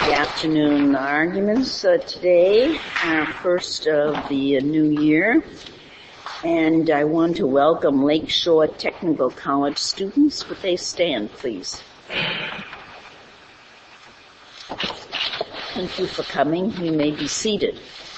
The afternoon arguments today are first of the new year, and I want to welcome Lakeshore Technical College students. Would they stand, please? Thank you for coming. You may be seated.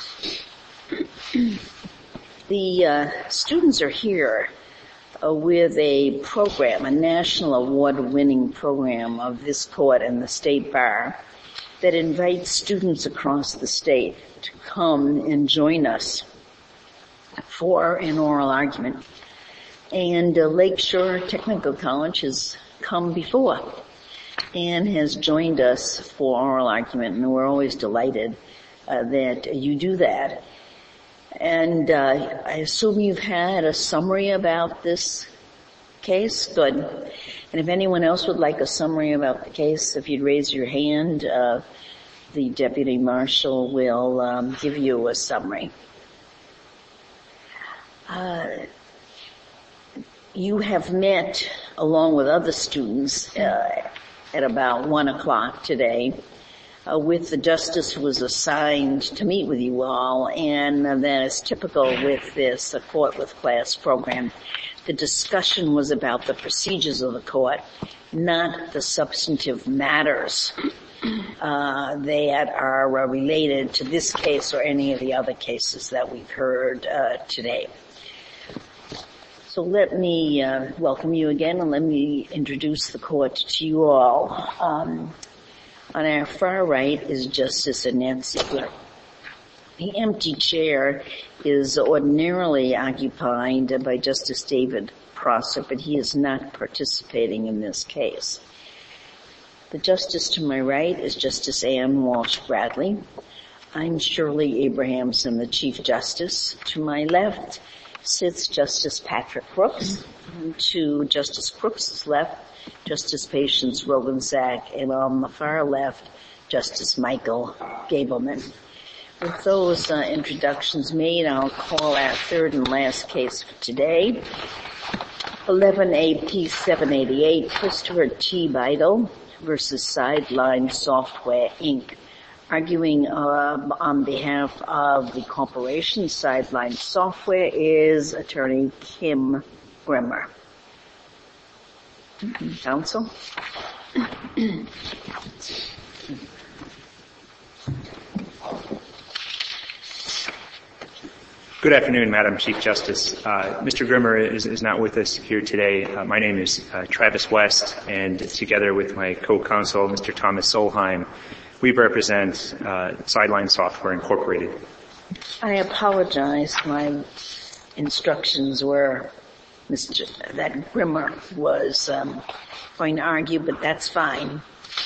The students are here with a program, a national award-winning program of this court and the State Bar that invites students across the state to come and join us for an oral argument. And Lakeshore Technical College has come before and has joined us for oral argument, and we're always delighted that you do that. And I assume you've had a summary about this case? Good. And if anyone else would like a summary about the case, if you'd raise your hand, the Deputy Marshal will give you a summary. You have met, along with other students, at about 1 o'clock today, with the justice who was assigned to meet with you all, and that is typical with this court with class program. The discussion was about the procedures of the court, not the substantive matters that are related to this case or any of the other cases that we've heard today. So let me welcome you again, and let me introduce the court to you all. On our far right is Justice Annette Ziegler. The empty chair is ordinarily occupied by Justice David Prosser, but he is not participating in this case. The justice to my right is Justice Ann Walsh Bradley. I'm Shirley Abrahamson, the Chief Justice. To my left sits Justice Patrick Crooks. And to Justice Crooks' left, Justice Patience Rogansack, and on the far left, Justice Michael Gableman. With those introductions made, I'll call our third and last case for today. 11 AP 788, Christopher T. Beidel versus Sideline Software, Inc. Arguing on behalf of the corporation Sideline Software is Attorney Kim Grimmer. Counsel? Good afternoon, Madam Chief Justice. Mr. Grimmer is not with us here today. My name is Travis West, and together with my co-counsel, Mr. Thomas Solheim, we represent Sideline Software Incorporated. I apologize. My instructions were that Grimmer was going to argue, but that's fine.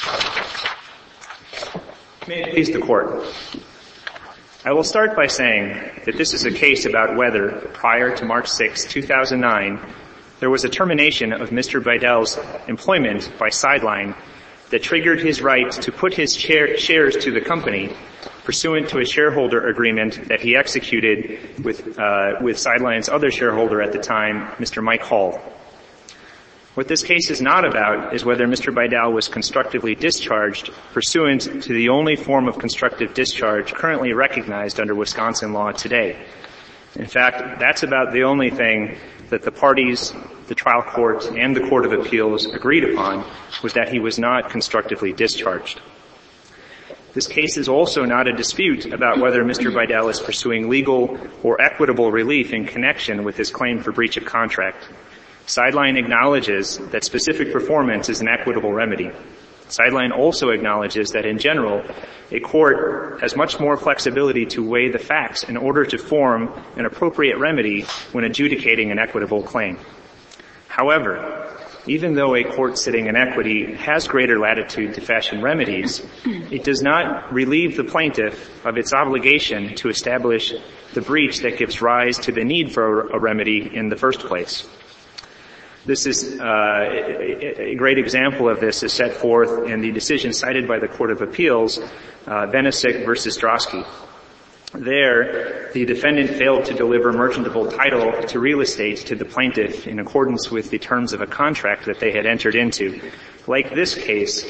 May it please the Court. I will start by saying that this is a case about whether, prior to March 6, 2009, there was a termination of Mr. Beidel's employment by Sideline that triggered his right to put his shares to the company pursuant to a shareholder agreement that he executed with Sideline's other shareholder at the time, Mr. Mike Hall. What this case is not about is whether Mr. Beidel was constructively discharged pursuant to the only form of constructive discharge currently recognized under Wisconsin law today. In fact, that's about the only thing that the parties, the trial court, and the Court of Appeals agreed upon, was that he was not constructively discharged. This case is also not a dispute about whether Mr. Beidel is pursuing legal or equitable relief in connection with his claim for breach of contract. Sideline acknowledges that specific performance is an equitable remedy. Sideline also acknowledges that in general, a court has much more flexibility to weigh the facts in order to form an appropriate remedy when adjudicating an equitable claim. However, even though a court sitting in equity has greater latitude to fashion remedies, it does not relieve the plaintiff of its obligation to establish the breach that gives rise to the need for a remedy in the first place. This is a great example of this is set forth in the decision cited by the Court of Appeals, Venesic versus Drosky. There, the defendant failed to deliver merchantable title to real estate to the plaintiff in accordance with the terms of a contract that they had entered into. Like this case,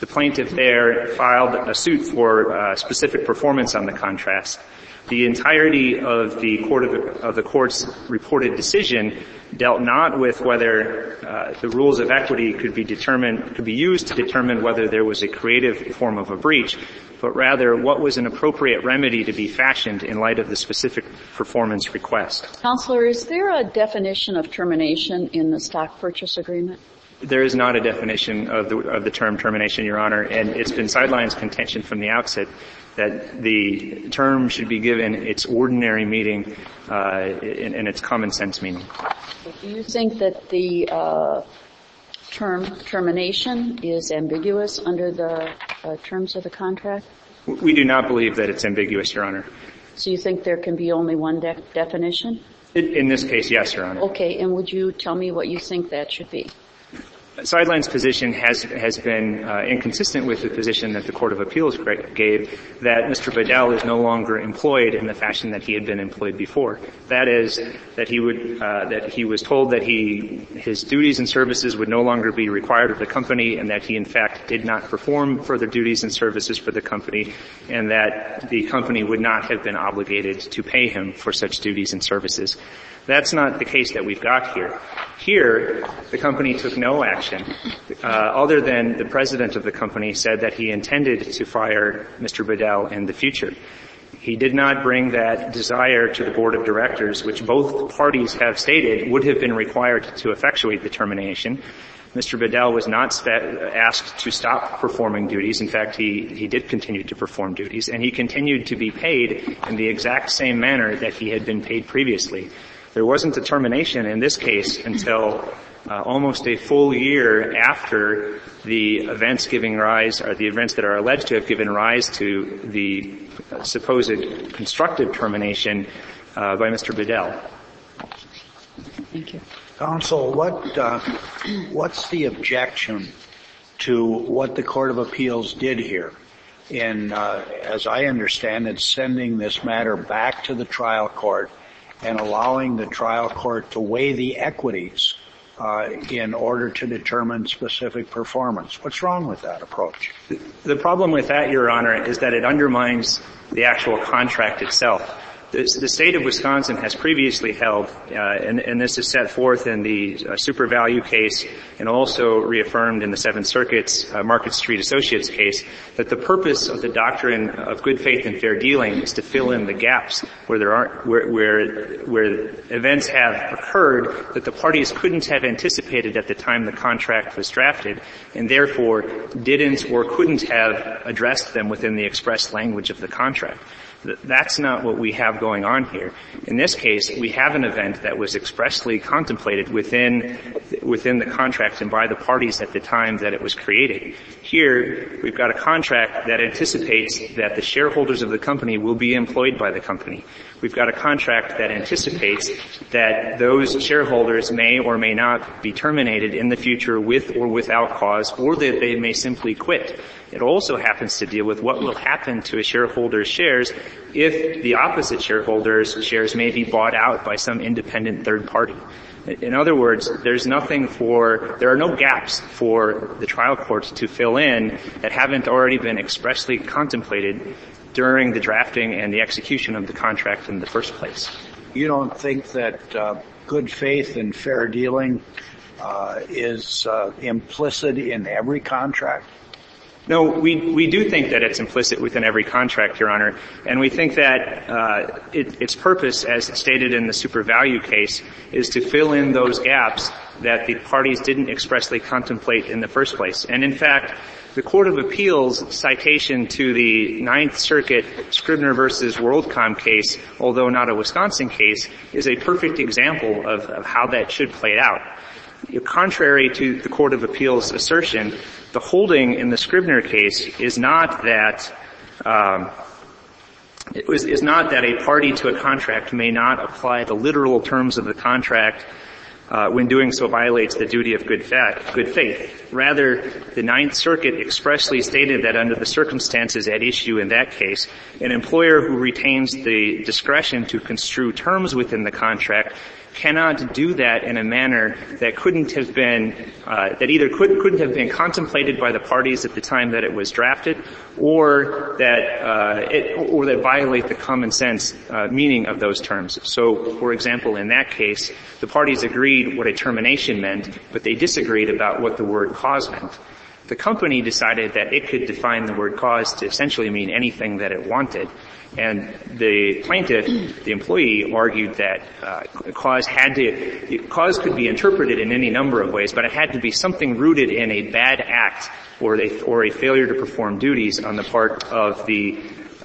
The plaintiff there filed a suit for specific performance on the contracts. The entirety of the court's reported decision dealt not with whether the rules of equity could be used to determine whether there was a creative form of a breach, but rather what was an appropriate remedy to be fashioned in light of the specific performance request. Counselor, is there a definition of termination in the stock purchase agreement? There is not a definition of the term termination, Your Honor, and it's been Sideline's contention from the outset that the term should be given its ordinary meaning and its common sense meaning. Do you think that the term termination is ambiguous under the terms of the contract? We do not believe that it's ambiguous, Your Honor. So you think there can be only one definition? In this case, yes, Your Honor. Okay, and would you tell me what you think that should be? Sideline's position has been inconsistent with the position that the Court of Appeals gave, that Mr. Bedell is no longer employed in the fashion that he had been employed before. That is, that he was told that his duties and services would no longer be required of the company, and that he in fact did not perform further duties and services for the company, and that the company would not have been obligated to pay him for such duties and services. That's not the case that we've got here. Here, the company took no action, other than the president of the company said that he intended to fire Mr. Bedell in the future. He did not bring that desire to the board of directors, which both parties have stated would have been required to effectuate the termination. Mr. Bedell was not asked to stop performing duties. In fact, he did continue to perform duties, and he continued to be paid in the exact same manner that he had been paid previously. There wasn't a termination in this case until almost a full year after the events giving rise, or the events that are alleged to have given rise to the supposed constructive termination by Mr. Bedell. Thank you. Counsel, what's the objection to what the Court of Appeals did here in, as I understand it, sending this matter back to the trial court and allowing the trial court to weigh the equities in order to determine specific performance? What's wrong with that approach? The problem with that, Your Honor, is that it undermines the actual contract itself. The state of Wisconsin has previously held, and this is set forth in the Super Value case and also reaffirmed in the Seventh Circuit's Market Street Associates case, that the purpose of the doctrine of good faith and fair dealing is to fill in the gaps where events have occurred that the parties couldn't have anticipated at the time the contract was drafted, and therefore didn't or couldn't have addressed them within the express language of the contract. That's not what we have going on here. In this case, we have an event that was expressly contemplated within the contract and by the parties at the time that it was created. Here, we've got a contract that anticipates that the shareholders of the company will be employed by the company. We've got a contract that anticipates that those shareholders may or may not be terminated in the future with or without cause, or that they may simply quit. It also happens to deal with what will happen to a shareholder's shares if the opposite shareholder's shares may be bought out by some independent third party. In other words, there are no gaps for the trial court to fill in that haven't already been expressly contemplated during the drafting and the execution of the contract in the first place. You don't think that good faith and fair dealing is implicit in every contract? No, we do think that it's implicit within every contract, Your Honor, and we think that its purpose, as stated in the Super Value case, is to fill in those gaps that the parties didn't expressly contemplate in the first place. And in fact, the Court of Appeals citation to the Ninth Circuit Scribner versus WorldCom case, although not a Wisconsin case, is a perfect example of how that should play out. Contrary to the Court of Appeals' assertion, the holding in the Scribner case is not that a party to a contract may not apply the literal terms of the contract when doing so violates the duty of good faith. Rather, the Ninth Circuit expressly stated that under the circumstances at issue in that case, an employer who retains the discretion to construe terms within the contract cannot do that in a manner that couldn't have been, couldn't have been contemplated by the parties at the time that it was drafted, or that violate the common sense meaning of those terms. So, for example, in that case, the parties agreed what a termination meant, but they disagreed about what the word cause meant. The company decided that it could define the word cause to essentially mean anything that it wanted. And the plaintiff, the employee, argued that cause could be interpreted in any number of ways, but it had to be something rooted in a bad act or a failure to perform duties on the part of the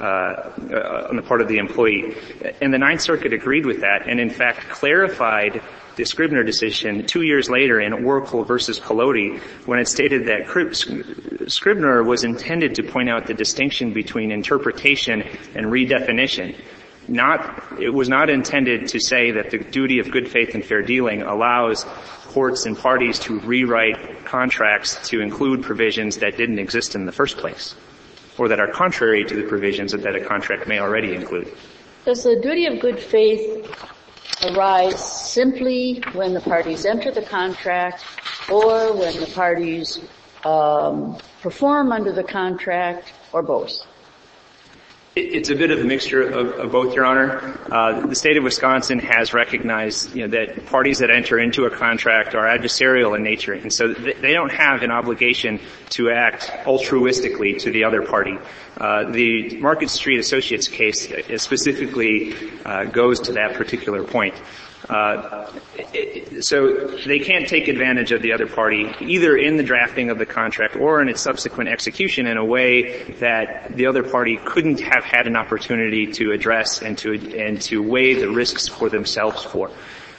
employee. And the Ninth Circuit agreed with that, and in fact clarified the Scribner decision 2 years later in Oracle versus Collodi, when it stated that Scribner was intended to point out the distinction between interpretation and redefinition. It was not intended to say that the duty of good faith and fair dealing allows courts and parties to rewrite contracts to include provisions that didn't exist in the first place, or that are contrary to the provisions that a contract may already include. Does the duty of good faith arise simply when the parties enter the contract or when the parties perform under the contract, or both? It's a bit of a mixture of both, Your Honor. The state of Wisconsin has recognized, that parties that enter into a contract are adversarial in nature, and so they don't have an obligation to act altruistically to the other party. The Market Street Associates case specifically goes to that particular point. So they can't take advantage of the other party either in the drafting of the contract or in its subsequent execution in a way that the other party couldn't have had an opportunity to address and to weigh the risks for themselves for.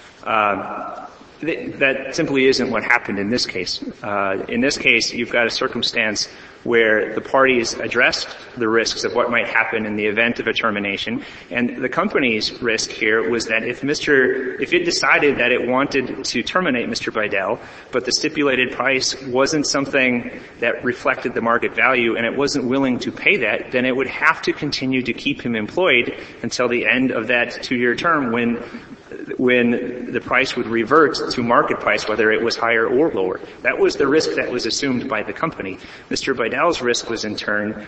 That simply isn't what happened in this case. In this case, you've got a circumstance where the parties addressed the risks of what might happen in the event of a termination, and the company's risk here was that if it decided that it wanted to terminate Mr. Bidell, but the stipulated price wasn't something that reflected the market value and it wasn't willing to pay that, then it would have to continue to keep him employed until the end of that 2-year term when the price would revert to market price, whether it was higher or lower. That was the risk that was assumed by the company. Mr. Bidell's risk was in turn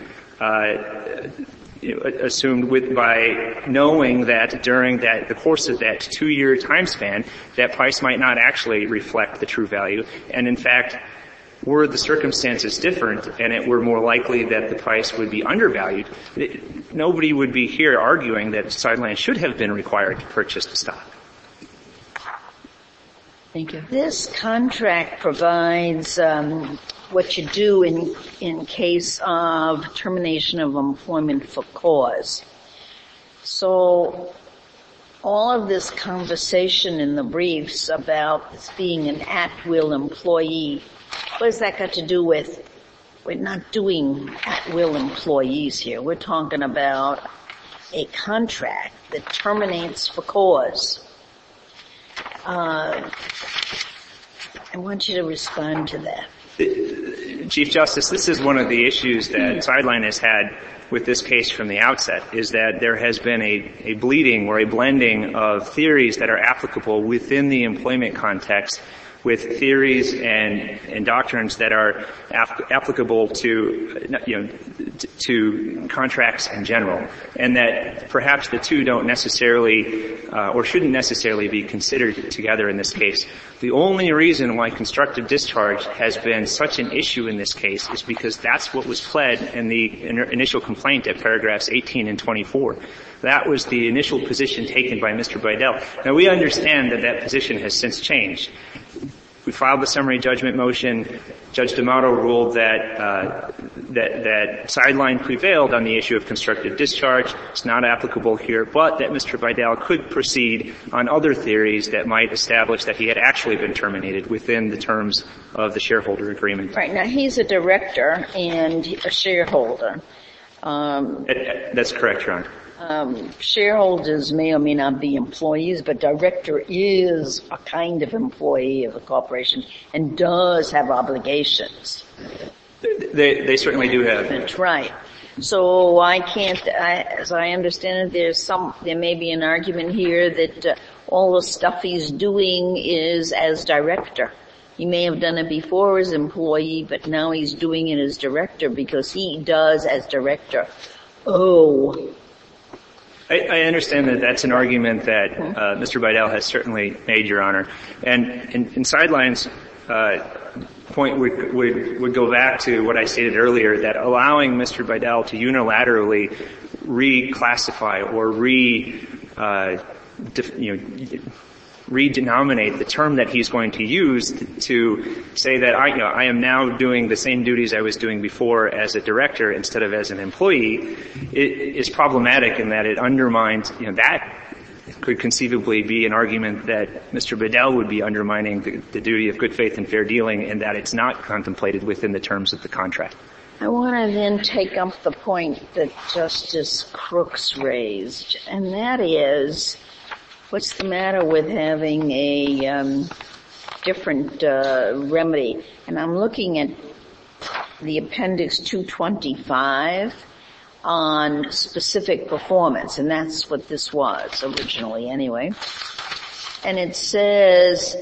assumed by knowing that during the course of that 2-year time span, that price might not actually reflect the true value. And in fact, were the circumstances different and it were more likely that the price would be undervalued, nobody would be here arguing that Sideline should have been required to purchase the stock. Thank you. This contract provides what you do in case of termination of employment for cause. So all of this conversation in the briefs about this being an at-will employee, what has that got to do with? We're not doing at-will employees here. We're talking about a contract that terminates for cause. I want you to respond to that. Chief Justice, this is one of the issues that Sideline has had with this case from the outset, is that there has been a bleeding or a blending of theories that are applicable within the employment context with theories and doctrines that are applicable to contracts in general, and that perhaps the two don't necessarily or shouldn't necessarily be considered together in this case. The only reason why constructive discharge has been such an issue in this case is because that's what was pled in the initial complaint at paragraphs 18 and 24. That was the initial position taken by Mr. Bidell. Now, we understand that position has since changed. We filed the summary judgment motion. Judge D'Amato ruled that Sideline prevailed on the issue of constructive discharge. It's not applicable here, but that Mr. Bidell could proceed on other theories that might establish that he had actually been terminated within the terms of the shareholder agreement. Right. Now, he's a director and a shareholder. That's correct, Your Honor. Shareholders may or may not be employees, but director is a kind of employee of a corporation and does have obligations. They certainly do have. That's right. So why can't, as I understand it, there may be an argument here that all the stuff he's doing is as director. He may have done it before as employee, but now he's doing it as director because he does as director. Oh. I understand that that's an argument that Mr. Bidell has certainly made, Your Honor. And in Sideline's point would go back to what I stated earlier, that allowing Mr. Bidell to unilaterally reclassify or redenominate the term that he's going to use to say that I am now doing the same duties I was doing before as a director instead of as an employee, it is problematic in that it undermines, that could conceivably be an argument that Mr. Bidell would be undermining the duty of good faith and fair dealing, and that it's not contemplated within the terms of the contract. I want to then take up the point that Justice Crooks raised, and that is, what's the matter with having a different remedy? And I'm looking at the Appendix 225 on specific performance, and that's what this was originally anyway. And it says,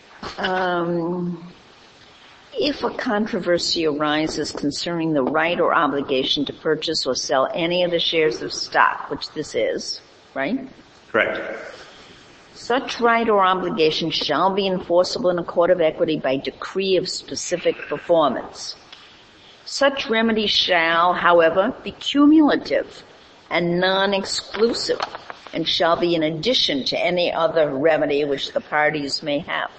if a controversy arises concerning the right or obligation to purchase or sell any of the shares of stock, which this is, right? Correct. Such right or obligation shall be enforceable in a court of equity by decree of specific performance. Such remedy shall, however, be cumulative and non-exclusive and shall be in addition to any other remedy which the parties may have.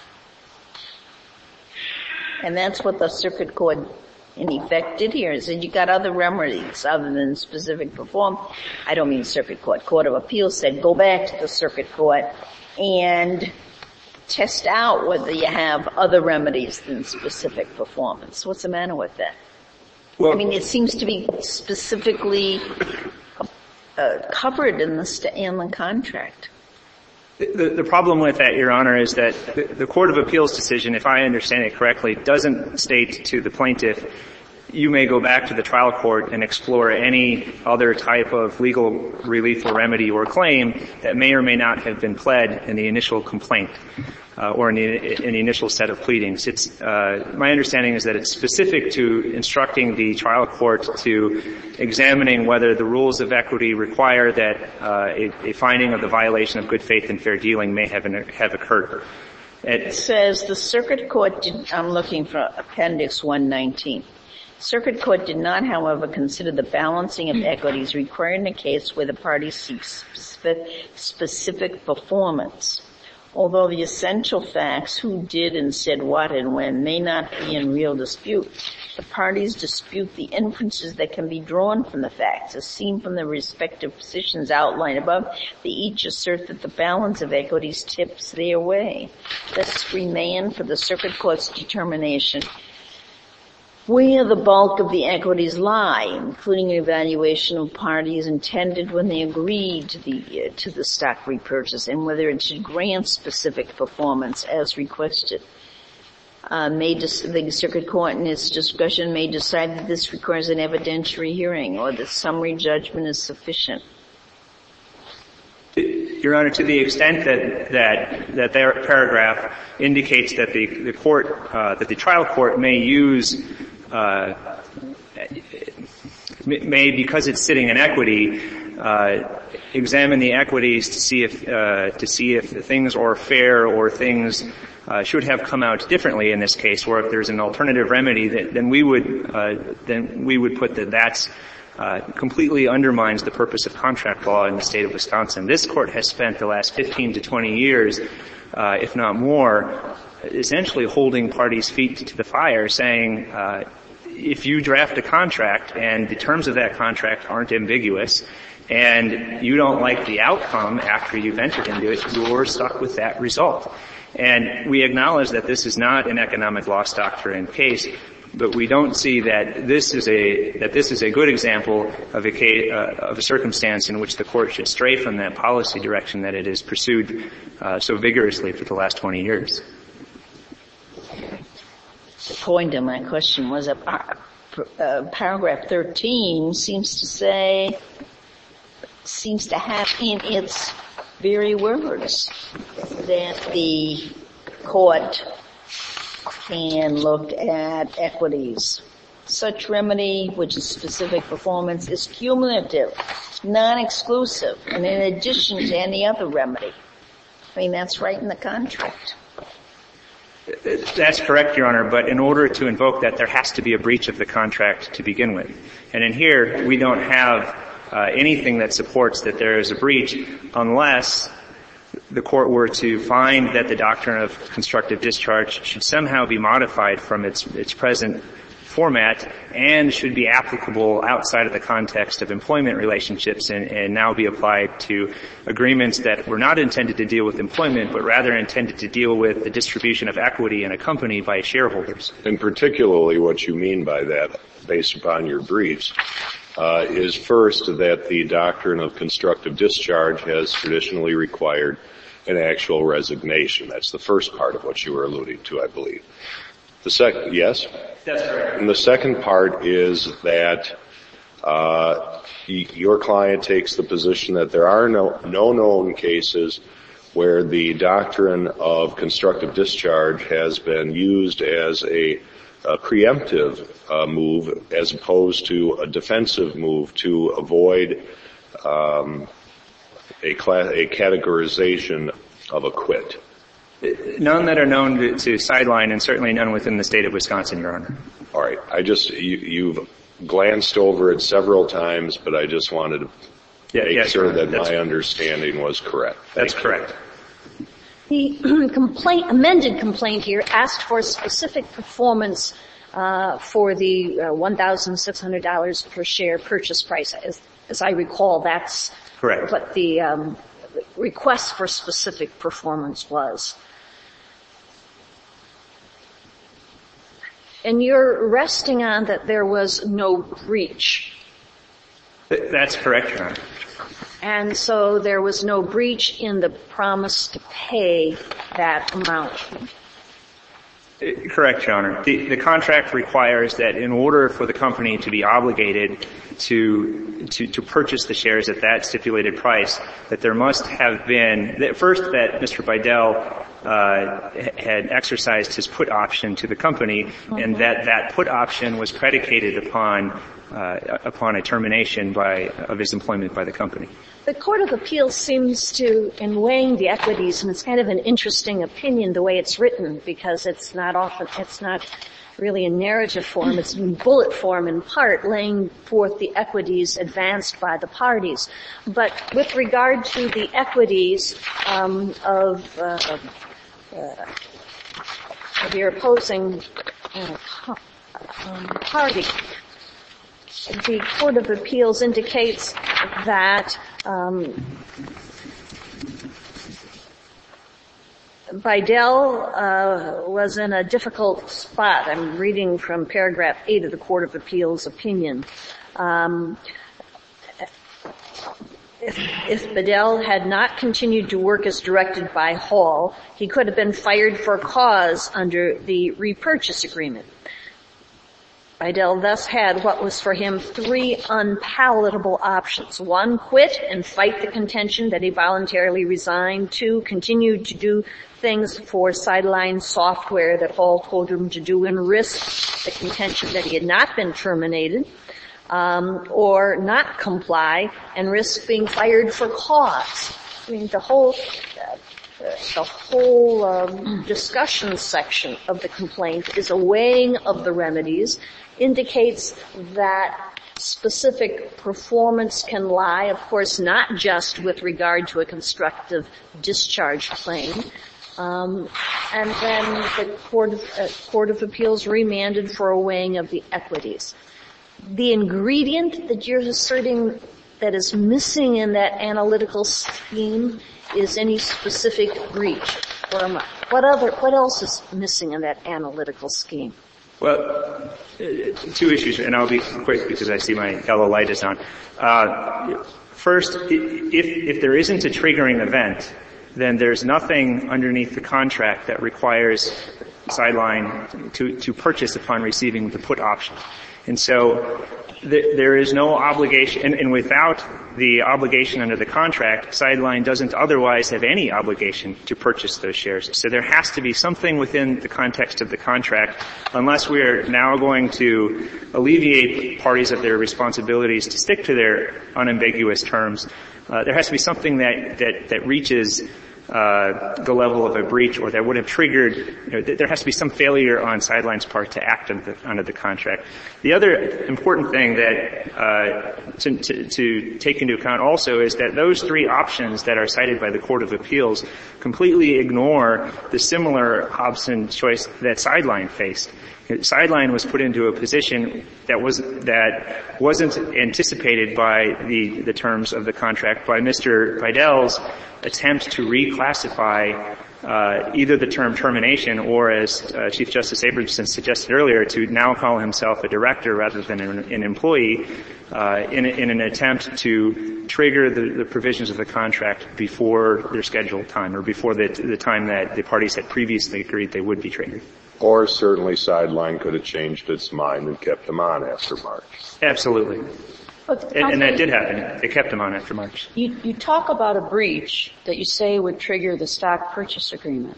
And that's what the circuit court in effect did here. It said you got other remedies other than specific performance. I don't mean circuit court. Court of Appeals said go back to the circuit court and test out whether you have other remedies than specific performance. What's the matter with that? Well, I mean, it seems to be specifically covered in the contract. The problem with that, Your Honor, is that the Court of Appeals decision, if I understand it correctly, doesn't state to the plaintiff, you may go back to the trial court and explore any other type of legal relief or remedy or claim that may or may not have been pled in the initial complaint or in the initial set of pleadings. It's my understanding is that it's specific to instructing the trial court to examining whether the rules of equity require that a finding of the violation of good faith and fair dealing may have occurred. It says the circuit court I'm looking for Appendix 119. Circuit Court did not, however, consider the balancing of equities required in a case where the party seeks specific performance. Although the essential facts, who did and said what and when, may not be in real dispute, the parties dispute the inferences that can be drawn from the facts. As seen from the respective positions outlined above, they each assert that the balance of equities tips their way. Thus remain for the Circuit Court's determination where the bulk of the equities lie, including an evaluation of parties intended when they agreed to the stock repurchase and whether it should grant specific performance as requested. The Circuit Court in its discretion may decide that this requires an evidentiary hearing or that summary judgment is sufficient. Your Honor, to the extent that their paragraph indicates that the court, that the trial court may use may, because it's sitting in equity, examine the equities to see if things are fair or things should have come out differently in this case, or if there's an alternative remedy, then we would put that's completely undermines the purpose of contract law in the state of Wisconsin. This court has spent the last 15 to 20 years, if not more, essentially holding parties' feet to the fire, saying, if you draft a contract and the terms of that contract aren't ambiguous and you don't like the outcome after you've entered into it, you're stuck with that result. And we acknowledge that this is not an economic loss doctrine case, but we don't see that this is a good example of a circumstance in which the court should stray from that policy direction that it has pursued so vigorously for the last 20 years. The point of my question was paragraph 13 seems to have in its very words that the court can look at equities. Such remedy, which is specific performance, is cumulative, non-exclusive, and in addition to any other remedy. I mean, that's right in the contract. That's correct, Your Honor, but in order to invoke that, there has to be a breach of the contract to begin with. And in here, we don't have anything that supports that there is a breach unless the court were to find that the doctrine of constructive discharge should somehow be modified from its present format and should be applicable outside of the context of employment relationships and now be applied to agreements that were not intended to deal with employment but rather intended to deal with the distribution of equity in a company by shareholders. And particularly what you mean by that, based upon your briefs, is first that the doctrine of constructive discharge has traditionally required an actual resignation. That's the first part of what you were alluding to, I believe. The second, yes? That's correct. And the second part is that your client takes the position that there are no known cases where the doctrine of constructive discharge has been used as a preemptive move as opposed to a defensive move to avoid a categorization of a quit. None that are known to sideline, and certainly none within the state of Wisconsin, Your Honor. All right. You've glanced over it several times, but I just wanted to make sure that my understanding was correct. That's correct. The amended complaint here asked for specific performance for the $1,600 per share purchase price. As I recall, that's correct. What the request for specific performance was. And you're resting on that there was no breach. That's correct, Your Honor. And so there was no breach in the promise to pay that amount. Correct, Your Honor. The contract requires that in order for the company to be obligated to purchase the shares at that stipulated price, that there must have been, first that Mr. Bidell had exercised his put option to the company, and that put option was predicated upon a termination of his employment by the company. The Court of Appeals seems to, in weighing the equities, and it's kind of an interesting opinion the way it's written, because it's not really in narrative form, it's in bullet form in part, laying forth the equities advanced by the parties. But with regard to the equities of your opposing party, the Court of Appeals indicates that Bidell was in a difficult spot. I'm reading from paragraph 8 of the Court of Appeals opinion. If Bidell had not continued to work as directed by Hall, he could have been fired for cause under the repurchase agreement. Bidell thus had what was for him 3 unpalatable options. 1, quit and fight the contention that he voluntarily resigned. 2, continue to do things for sideline software that Hall told him to do and risk the contention that he had not been terminated, or not comply and risk being fired for cause. I mean, the whole discussion section of the complaint is a weighing of the remedies, indicates that specific performance can lie, of course, not just with regard to a constructive discharge claim. And then the Court of Appeals remanded for a weighing of the equities. The ingredient that you're asserting that is missing in that analytical scheme is any specific breach. What else is missing in that analytical scheme? Well, 2 issues, and I'll be quick because I see my yellow light is on. First, if there isn't a triggering event, then there's nothing underneath the contract that requires Sideline to purchase upon receiving the put option. And so there is no obligation, and without the obligation under the contract, Sideline doesn't otherwise have any obligation to purchase those shares. So there has to be something within the context of the contract, unless we are now going to alleviate parties of their responsibilities to stick to their unambiguous terms. There has to be something that reaches the level of a breach, or that would have triggered, there has to be some failure on Sideline's part to act under the contract. The other important thing that to take into account also is that those three options that are cited by the Court of Appeals completely ignore the similar Hobson choice that Sideline faced. Sideline was put into a position that wasn't anticipated by the terms of the contract, by Mr. Vidal's attempt to reclassify either the term termination or, as Chief Justice Abramson suggested earlier, to now call himself a director rather than an employee in an attempt to trigger the provisions of the contract before their scheduled time, or before the time that the parties had previously agreed they would be triggered. Or certainly Sideline could have changed its mind and kept him on after March. Absolutely. And that did happen. They kept him on after March. You talk about a breach that you say would trigger the stock purchase agreement.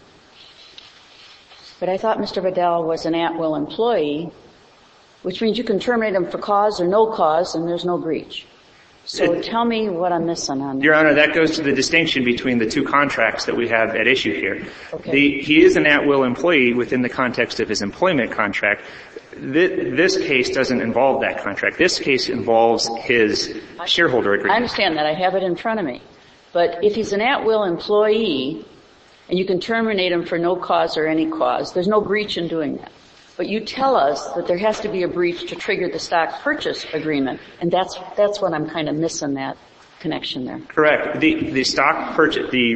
But I thought Mr. Vidal was an at-will employee, which means you can terminate him for cause or no cause, and there's no breach. So tell me what I'm missing on that. Your Honor, that goes to the distinction between the two contracts that we have at issue here. Okay. He is an at-will employee within the context of his employment contract. This case doesn't involve that contract. This case involves his shareholder agreement. I understand that. I have it in front of me. But if he's an at-will employee and you can terminate him for no cause or any cause, there's no breach in doing that. But you tell us that there has to be a breach to trigger the stock purchase agreement, and that's what I'm kind of missing, that connection there. Correct. The stock purchase, the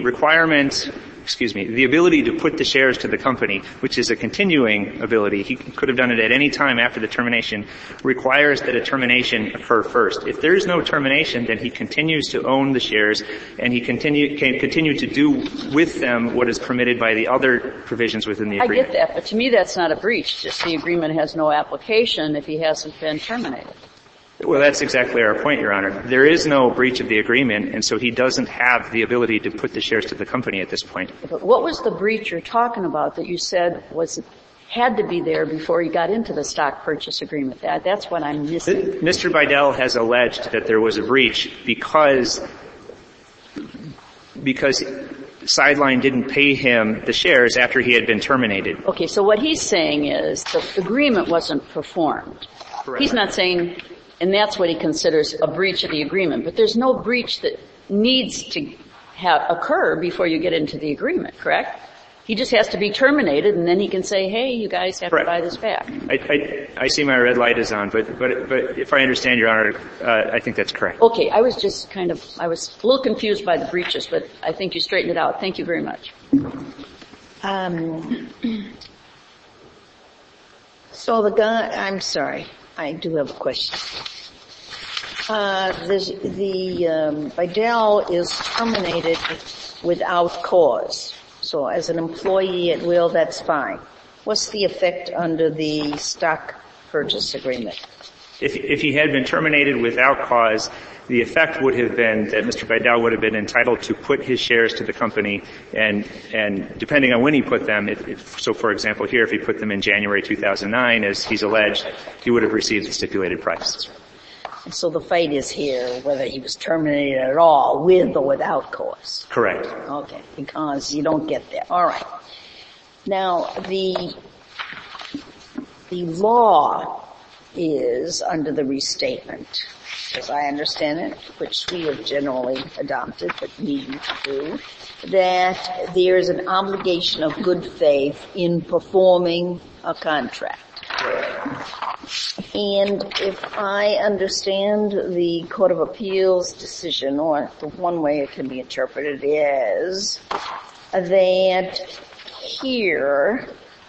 ability to put the shares to the company, which is a continuing ability, he could have done it at any time after the termination, requires that a termination occur first. If there is no termination, then he continues to own the shares, and he can continue to do with them what is permitted by the other provisions within the agreement. I get that, but to me that's not a breach. Just the agreement has no application if he hasn't been terminated. Well, that's exactly our point, Your Honor. There is no breach of the agreement, and so he doesn't have the ability to put the shares to the company at this point. But what was the breach you're talking about that you said had to be there before he got into the stock purchase agreement? That's what I'm missing. Mr. Vidal has alleged that there was a breach because Sideline didn't pay him the shares after he had been terminated. Okay, so what he's saying is the agreement wasn't performed. Correct. He's not saying, and that's what he considers a breach of the agreement, but there's no breach that needs to occur before you get into the agreement, correct? He just has to be terminated, and then he can say, hey, you guys have Correct. to buy this back. I see my red light is on, but if I understand, Your Honor, I think that's correct. Okay, I was a little confused by the breaches, but I think you straightened it out. Thank you very much. So I'm sorry, I do have a question. Vidal is terminated without cause. So as an employee at will, that's fine. What's the effect under the stock purchase agreement? If he had been terminated without cause, the effect would have been that Mr. Vidal would have been entitled to put his shares to the company, and depending on when he put them, so for example here, if he put them in January 2009, as he's alleged, he would have received the stipulated price. And so the fight is here, whether he was terminated at all, with or without cause. Correct. Okay, because you don't get there. All right. Now, the law is under the restatement, as I understand it, which we have generally adopted but needn't do, that there is an obligation of good faith in performing a contract. And if I understand the Court of Appeals decision, or the one way it can be interpreted is that here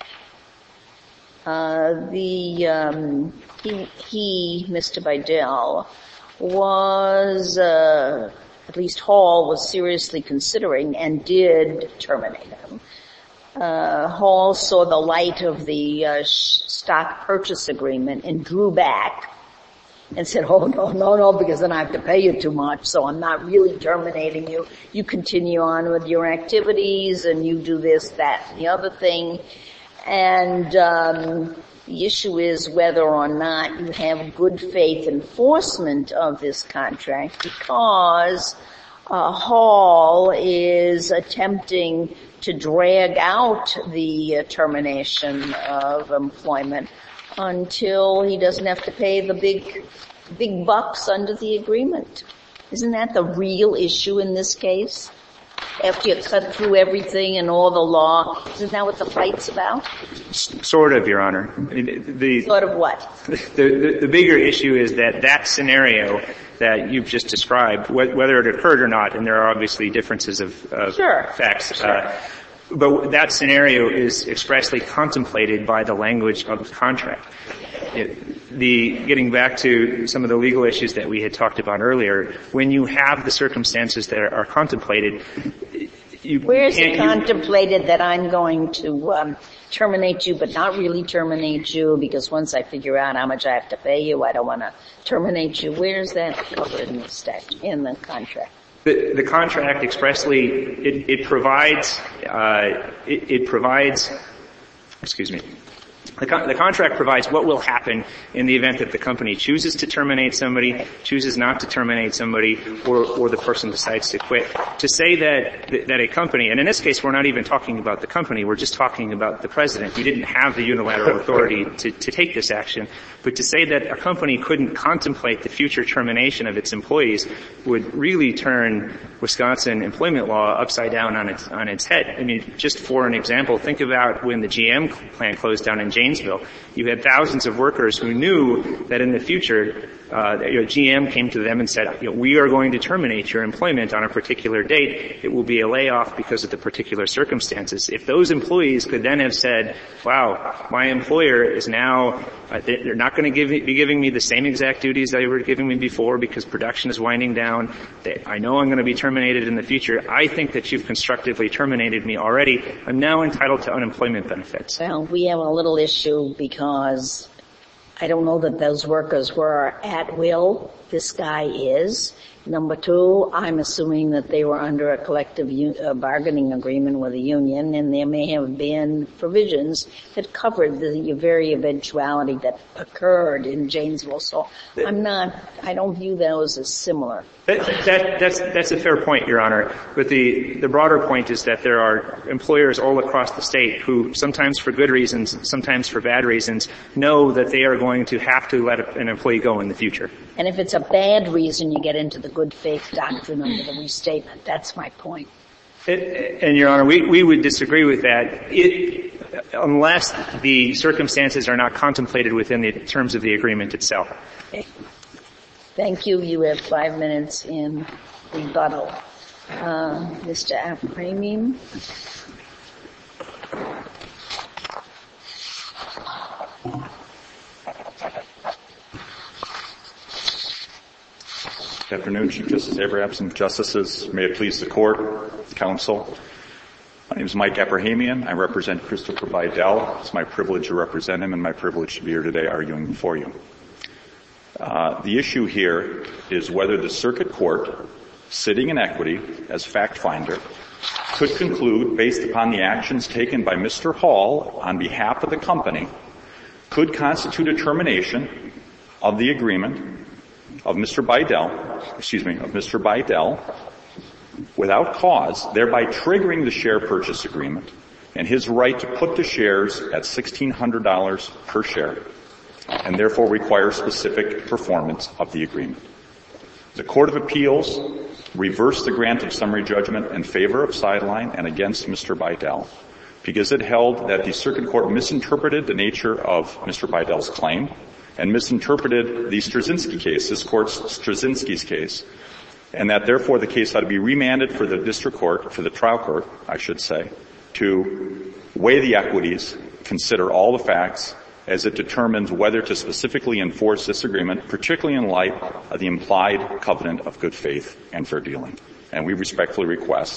Mr. Vidal was, at least Hall was seriously considering and did terminate him. Hall saw the light of the stock purchase agreement and drew back and said, oh, no, because then I have to pay you too much, so I'm not really terminating you. You continue on with your activities and you do this, that, and the other thing. And the issue is whether or not you have good faith enforcement of this contract, because Hall is attempting to drag out the termination of employment until he doesn't have to pay the big bucks under the agreement. Isn't that the real issue in this case? After you cut through everything and all the law, isn't that what the fight's about? Sort of, Your Honor. Sort of what? The bigger issue is that scenario that you've just described, whether it occurred or not, and there are obviously differences of facts. Sure. But that scenario is expressly contemplated by the language of the contract. Getting back to some of the legal issues that we had talked about earlier, when you have the circumstances that are contemplated, where is it contemplated that I'm going to terminate you but not really terminate you, because once I figure out how much I have to pay you, I don't want to terminate you? Where is that covered in the statute, in the contract? The contract expressly, it provides, excuse me. The contract provides what will happen in the event that the company chooses to terminate somebody, chooses not to terminate somebody, or the person decides to quit. To say that a company, and in this case we're not even talking about the company, we're just talking about the president. He didn't have the unilateral authority to take this action. But to say that a company couldn't contemplate the future termination of its employees would really turn Wisconsin employment law upside down on its head. I mean, just for an example, think about when the GM plant closed down in Janesville. You had thousands of workers who knew that in the future, GM came to them and said, we are going to terminate your employment on a particular date. It will be a layoff because of the particular circumstances. If those employees could then have said, wow, my employer is now, they're not going to be giving me the same exact duties they were giving me before because production is winding down. I know I'm going to be terminated in the future. I think that you've constructively terminated me already. I'm now entitled to unemployment benefits. Well, we have a little issue because I don't know that those workers were at will. This guy is. Number two, I'm assuming that they were under a collective bargaining agreement with a union, and there may have been provisions that covered the very eventuality that occurred in Janesville. So I don't view those as similar. That's a fair point, Your Honor. But the broader point is that there are employers all across the state who, sometimes for good reasons, sometimes for bad reasons, know that they are going to have to let an employee go in the future. And if it's a bad reason, you get into the good faith doctrine under the restatement. That's my point. And Your Honor, we would disagree with that unless the circumstances are not contemplated within the terms of the agreement itself. Okay. Thank you. You have 5 minutes in rebuttal. Mr. Aframian. Good afternoon, Chief Justice Abraham, Justices. May it please the Court, Counsel. My name is Mike Abrahamian. I represent Christopher Bidell. It's my privilege to represent him and my privilege to be here today arguing before you. The issue here is whether the Circuit Court, sitting in equity as fact finder, could conclude, based upon the actions taken by Mr. Hall on behalf of the company, could constitute a termination of the agreement of Mr. Bidell without cause, thereby triggering the share purchase agreement and his right to put the shares at $1,600 per share, and therefore require specific performance of the agreement. The Court of Appeals reversed the grant of summary judgment in favor of Sideline and against Mr. Bidell because it held that the Circuit Court misinterpreted the nature of Mr. Bidell's claim and misinterpreted the Straczynski case, this Court's Straczynski's case, and that therefore the case ought to be remanded for the district court, for the trial court, I should say, to weigh the equities, consider all the facts as it determines whether to specifically enforce this agreement, particularly in light of the implied covenant of good faith and fair dealing. And we respectfully request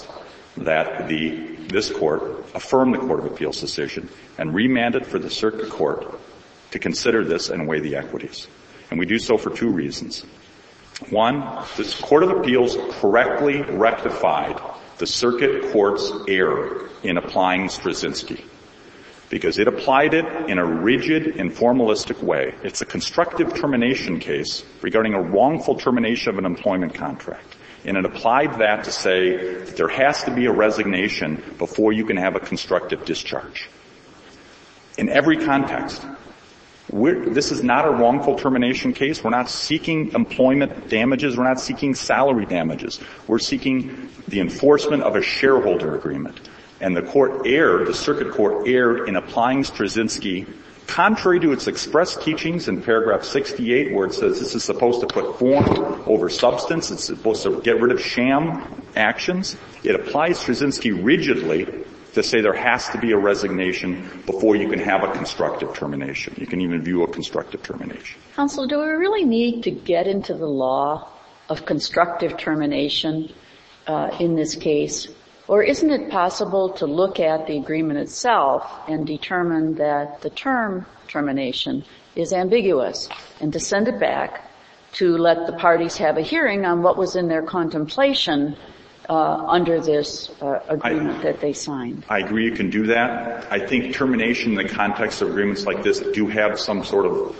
that this court affirm the Court of Appeals decision and remand it for the circuit court to consider this and weigh the equities. And we do so for two reasons. One, the Court of Appeals correctly rectified the circuit court's error in applying Straczynski, because it applied it in a rigid and formalistic way. It's a constructive termination case regarding a wrongful termination of an employment contract. And it applied that to say that there has to be a resignation before you can have a constructive discharge. In every context. This is not a wrongful termination case. We're not seeking employment damages. We're not seeking salary damages. We're seeking the enforcement of a shareholder agreement. And the circuit court erred in applying Straczynski contrary to its express teachings in paragraph 68, where it says this is supposed to put form over substance. It's supposed to get rid of sham actions. It applies Straczynski rigidly to say there has to be a resignation before you can have a constructive termination. You can even view a constructive termination. Counsel, do we really need to get into the law of constructive termination in this case? Or isn't it possible to look at the agreement itself and determine that the term termination is ambiguous and to send it back to let the parties have a hearing on what was in their contemplation under this agreement that they signed? I agree you can do that. I think termination in the context of agreements like this do have some sort of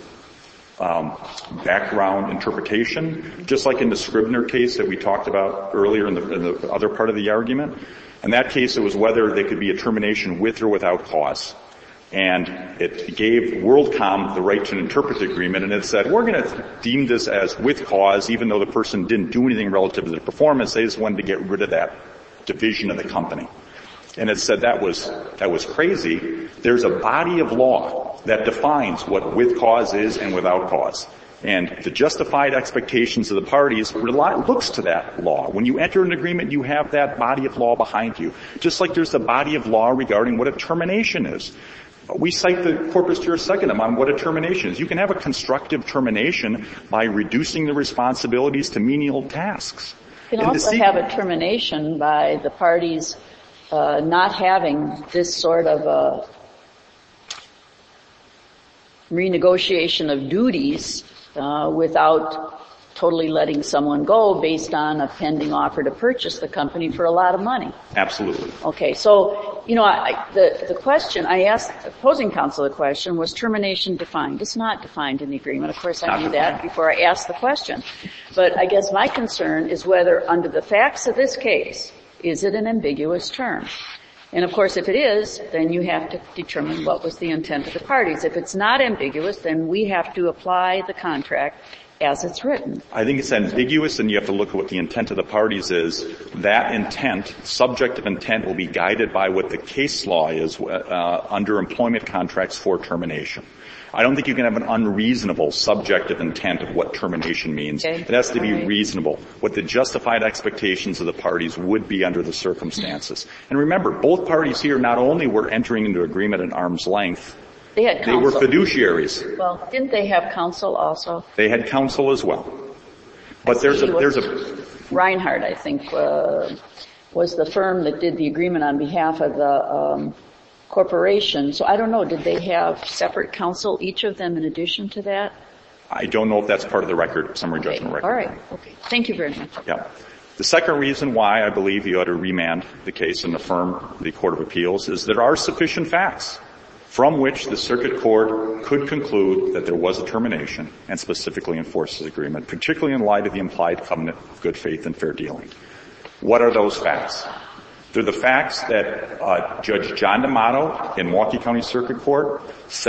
background interpretation, just like in the Scribner case that we talked about earlier in the other part of the argument. In that case, it was whether there could be a termination with or without cause. And it gave WorldCom the right to interpret the agreement, and it said, we're going to deem this as with cause, even though the person didn't do anything relative to the performance. They just wanted to get rid of that division of the company. And it said that was crazy. There's a body of law that defines what with cause is and without cause. And the justified expectations of the parties looks to that law. When you enter an agreement, you have that body of law behind you. Just like there's a body of law regarding what a termination is. We cite the corpus juris secundum on what a termination is. You can have a constructive termination by reducing the responsibilities to menial tasks. You can also have a termination by the parties not having this sort of a renegotiation of duties without totally letting someone go based on a pending offer to purchase the company for a lot of money. Absolutely. Okay, so, the question, I asked opposing counsel the question, was termination defined? It's not defined in the agreement. Of course, I knew that before I asked the question. But I guess my concern is whether, under the facts of this case, is it an ambiguous term? And of course, if it is, then you have to determine what was the intent of the parties. If it's not ambiguous, then we have to apply the contract as it's written. I think it's ambiguous, and you have to look at what the intent of the parties is. That intent, subjective intent, will be guided by what the case law is under employment contracts for termination. I don't think you can have an unreasonable subjective intent of what termination means. Okay. It has to be reasonable, what the justified expectations of the parties would be under the circumstances. And remember, both parties here not only were entering into agreement at arm's length, they had counsel. They were fiduciaries. Well, didn't they have counsel also? They had counsel as well. But there's a Reinhardt, I think, was the firm that did the agreement on behalf of the corporation. So I don't know, did they have separate counsel, each of them, in addition to that? I don't know if that's part of the record, summary judgment record. All right. Okay. Thank you very much. Yeah. The second reason why I believe you ought to remand the case and affirm the Court of Appeals is there are sufficient facts from which the circuit court could conclude that there was a termination and specifically enforce the agreement, particularly in light of the implied covenant of good faith and fair dealing. What are those facts? They're the facts that Judge John D'Amato in Milwaukee County Circuit Court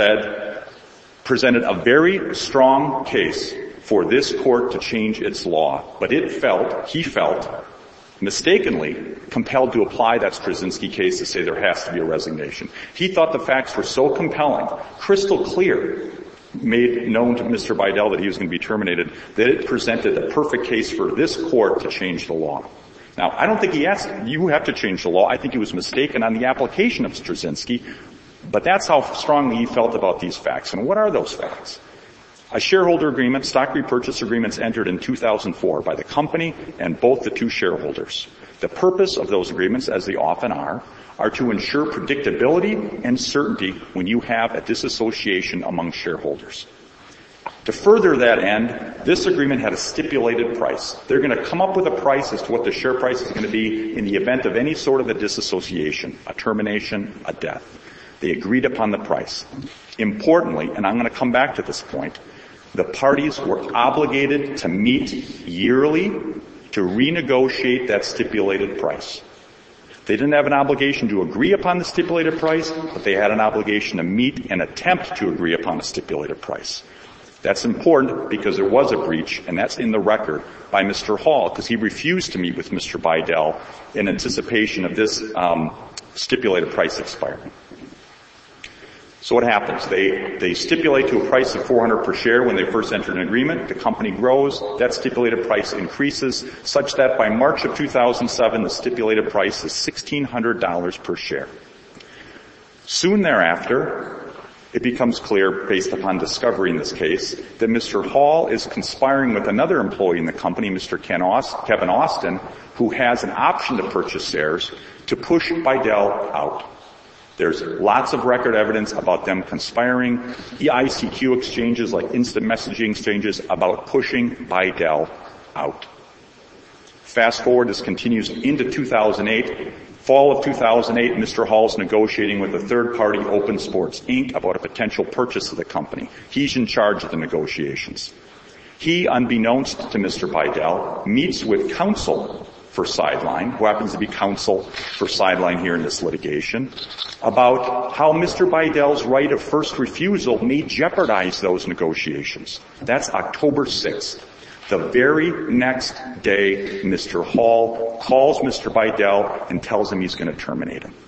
presented a very strong case for this court to change its law, but he felt, mistakenly compelled to apply that Straczynski case to say there has to be a resignation. He thought the facts were so compelling, crystal clear, made known to Mr. Bidell that he was going to be terminated, that it presented the perfect case for this court to change the law. Now, I don't think he asked, you have to change the law. I think he was mistaken on the application of Straczynski, but that's how strongly he felt about these facts. And what are those facts? A shareholder agreement, stock repurchase agreements entered in 2004 by the company and both the two shareholders. The purpose of those agreements, as they often are to ensure predictability and certainty when you have a disassociation among shareholders. To further that end, this agreement had a stipulated price. They're going to come up with a price as to what the share price is going to be in the event of any sort of a disassociation, a termination, a death. They agreed upon the price. Importantly, and I'm going to come back to this point, the parties were obligated to meet yearly to renegotiate that stipulated price. They didn't have an obligation to agree upon the stipulated price, but they had an obligation to meet and attempt to agree upon a stipulated price. That's important because there was a breach, and that's in the record by Mr. Hall, because he refused to meet with Mr. Bidell in anticipation of this stipulated price expiring. So what happens? They stipulate to a price of $400 per share when they first enter an agreement. The company grows. That stipulated price increases such that by March of 2007, the stipulated price is $1,600 per share. Soon thereafter, it becomes clear, based upon discovery in this case, that Mr. Hall is conspiring with another employee in the company, Mr. Kevin Austin, who has an option to purchase shares to push Bidell out. There's lots of record evidence about them conspiring, ICQ exchanges like instant messaging exchanges about pushing Bidell out. Fast forward, this continues into 2008. Fall of 2008, Mr. Hall's negotiating with a third party, Open Sports, Inc., about a potential purchase of the company. He's in charge of the negotiations. He, unbeknownst to Mr. Bidell, meets with counsel for Sideline, who happens to be counsel for Sideline here in this litigation, about how Mr. Bidell's right of first refusal may jeopardize those negotiations. That's October 6th. The very next day, Mr. Hall calls Mr. Bidell and tells him he's going to terminate him.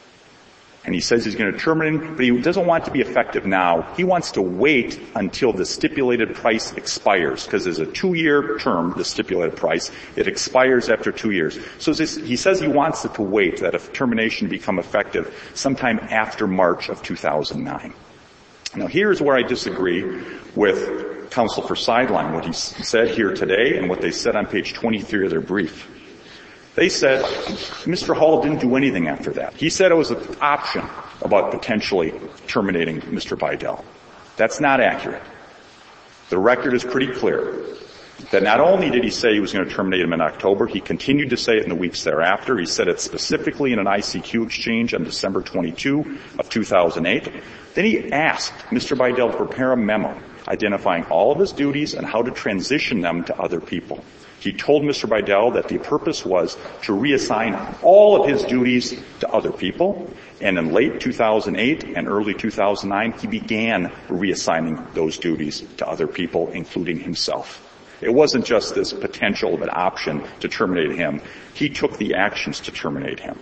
And he says he's going to terminate him, but he doesn't want it to be effective now. He wants to wait until the stipulated price expires, because there's a 2-year term, the stipulated price. It expires after 2 years. So he says he wants it to wait, that if termination become effective sometime after March of 2009. Now here's where I disagree with counsel for Sideline, what he said here today and what they said on page 23 of their brief. They said Mr. Hall didn't do anything after that. He said it was an option about potentially terminating Mr. Bidell. That's not accurate. The record is pretty clear that not only did he say he was going to terminate him in October, he continued to say it in the weeks thereafter. He said it specifically in an ICQ exchange on December 22 of 2008. Then he asked Mr. Bidell to prepare a memo identifying all of his duties and how to transition them to other people. He told Mr. Bidell that the purpose was to reassign all of his duties to other people, and in late 2008 and early 2009, he began reassigning those duties to other people, including himself. It wasn't just this potential of an option to terminate him. He took the actions to terminate him.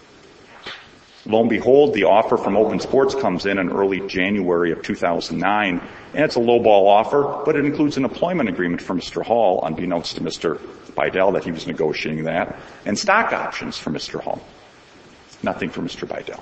Lo and behold, the offer from Open Sports comes in early January of 2009, and it's a lowball offer, but it includes an employment agreement for Mr. Hall, unbeknownst to Mr. Bidell that he was negotiating that, and stock options for Mr. Hall. Nothing for Mr. Bidell.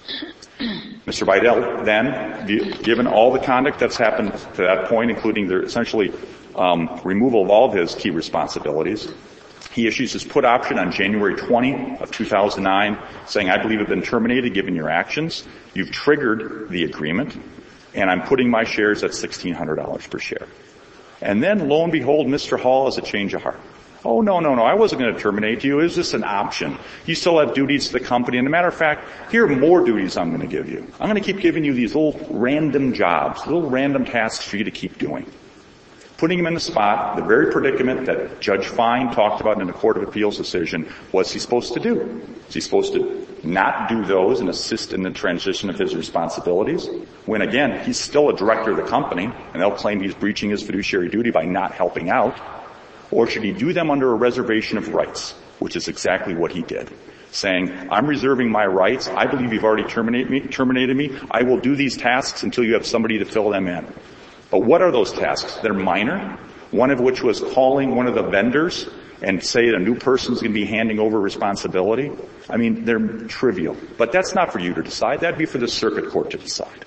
Mr. Bidell then, given all the conduct that's happened to that point, including the essentially removal of all of his key responsibilities, he issues his put option on January 20 of 2009, saying, I believe I've been terminated given your actions. You've triggered the agreement, and I'm putting my shares at $1,600 per share. And then, lo and behold, Mr. Hall has a change of heart. Oh, no, I wasn't going to terminate you. It was just an option. You still have duties to the company. And as a matter of fact, here are more duties I'm going to give you. I'm going to keep giving you these little random jobs, little random tasks for you to keep doing. Putting him in the spot, the very predicament that Judge Fine talked about in the Court of Appeals decision, what's he supposed to do? Is he supposed to not do those and assist in the transition of his responsibilities? When again, he's still a director of the company, and they'll claim he's breaching his fiduciary duty by not helping out. Or should he do them under a reservation of rights, which is exactly what he did, saying, I'm reserving my rights. I believe you've already terminated me. I will do these tasks until you have somebody to fill them in. But what are those tasks? They're minor, one of which was calling one of the vendors and say a new person's going to be handing over responsibility. I mean, they're trivial. But that's not for you to decide. That'd be for the circuit court to decide.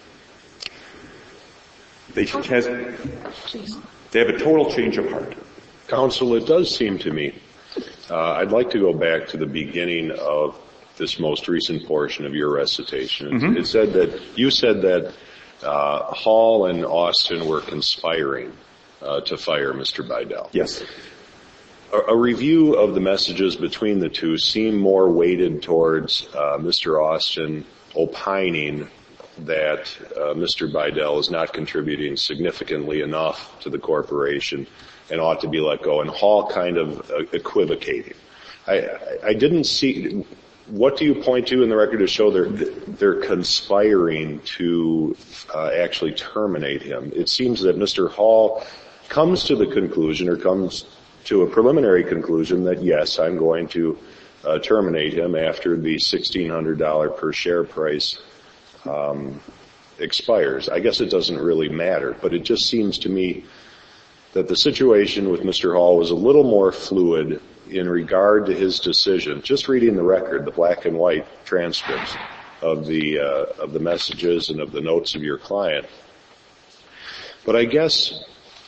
They have a total change of heart. Counsel, it does seem to me I'd like to go back to the beginning of this most recent portion of your recitation. Mm-hmm. You said that Hall and Austin were conspiring to fire Mr. Bidell. Yes. A review of the messages between the two seem more weighted towards Mr. Austin opining that Mr. Bidell is not contributing significantly enough to the corporation and ought to be let go, and Hall kind of equivocating. I didn't see. What do you point to in the record to show they're conspiring to actually terminate him? It seems that Mr. Hall comes to the conclusion, or comes to a preliminary conclusion, that yes, I'm going to terminate him after the $1,600 per share price expires. I guess it doesn't really matter, but it just seems to me that the situation with Mr. Hall was a little more fluid in regard to his decision. Just reading the record, the black and white transcripts of the messages and of the notes of your client. But I guess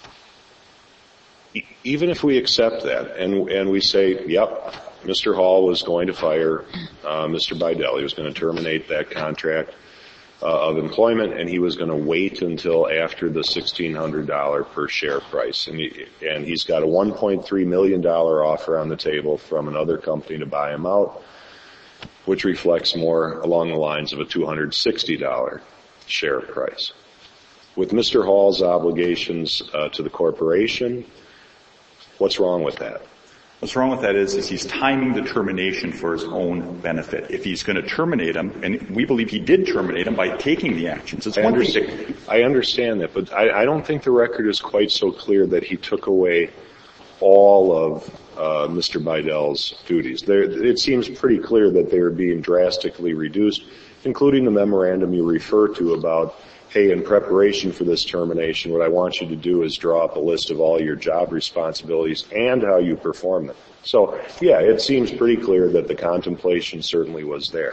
even if we accept that and we say, yep, Mr. Hall was going to fire Mr. Bidell, he was going to terminate that contract of employment, and he was going to wait until after the $1,600 per share price. And he's got a $1.3 million offer on the table from another company to buy him out, which reflects more along the lines of a $260 share price. With Mr. Hall's obligations to the corporation, what's wrong with that? What's wrong with that is he's timing the termination for his own benefit. If he's going to terminate him, and we believe he did terminate him by taking the actions, I understand that, but I don't think the record is quite so clear that he took away all of Mr. Bidell's duties. It seems pretty clear that they were being drastically reduced, including the memorandum you refer to about, hey, in preparation for this termination, what I want you to do is draw up a list of all your job responsibilities and how you perform them. So, yeah, it seems pretty clear that the contemplation certainly was there.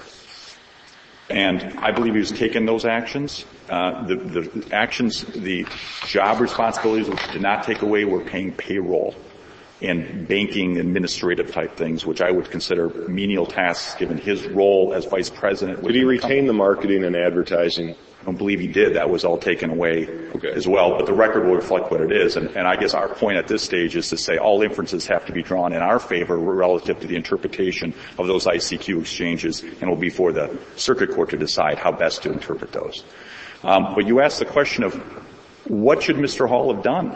And I believe he was taking those actions. The actions, the job responsibilities, which did not take away, were paying payroll and banking administrative type things, which I would consider menial tasks given his role as vice president. Did he retain the marketing and advertising? I don't believe he did. That was all taken away as well. But the record will reflect what it is. And I guess our point at this stage is to say all inferences have to be drawn in our favor relative to the interpretation of those ICQ exchanges, and it will be for the circuit court to decide how best to interpret those. But you asked the question of what should Mr. Hall have done?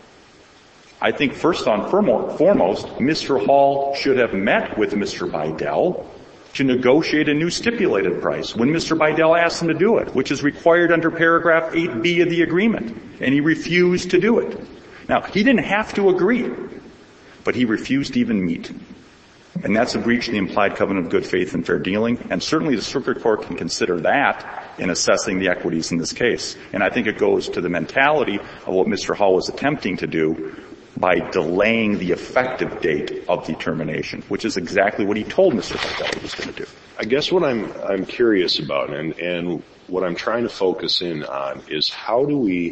I think first and foremost, Mr. Hall should have met with Mr. Bidell to negotiate a new stipulated price when Mr. Bidell asked him to do it, which is required under paragraph 8B of the agreement, and he refused to do it. Now, he didn't have to agree, but he refused to even meet. And that's a breach of the implied covenant of good faith and fair dealing, and certainly the circuit court can consider that in assessing the equities in this case. And I think it goes to the mentality of what Mr. Hall was attempting to do by delaying the effective date of the termination, which is exactly what he told Mr. Bidell he was going to do. I guess what I'm curious about and what I'm trying to focus in on is how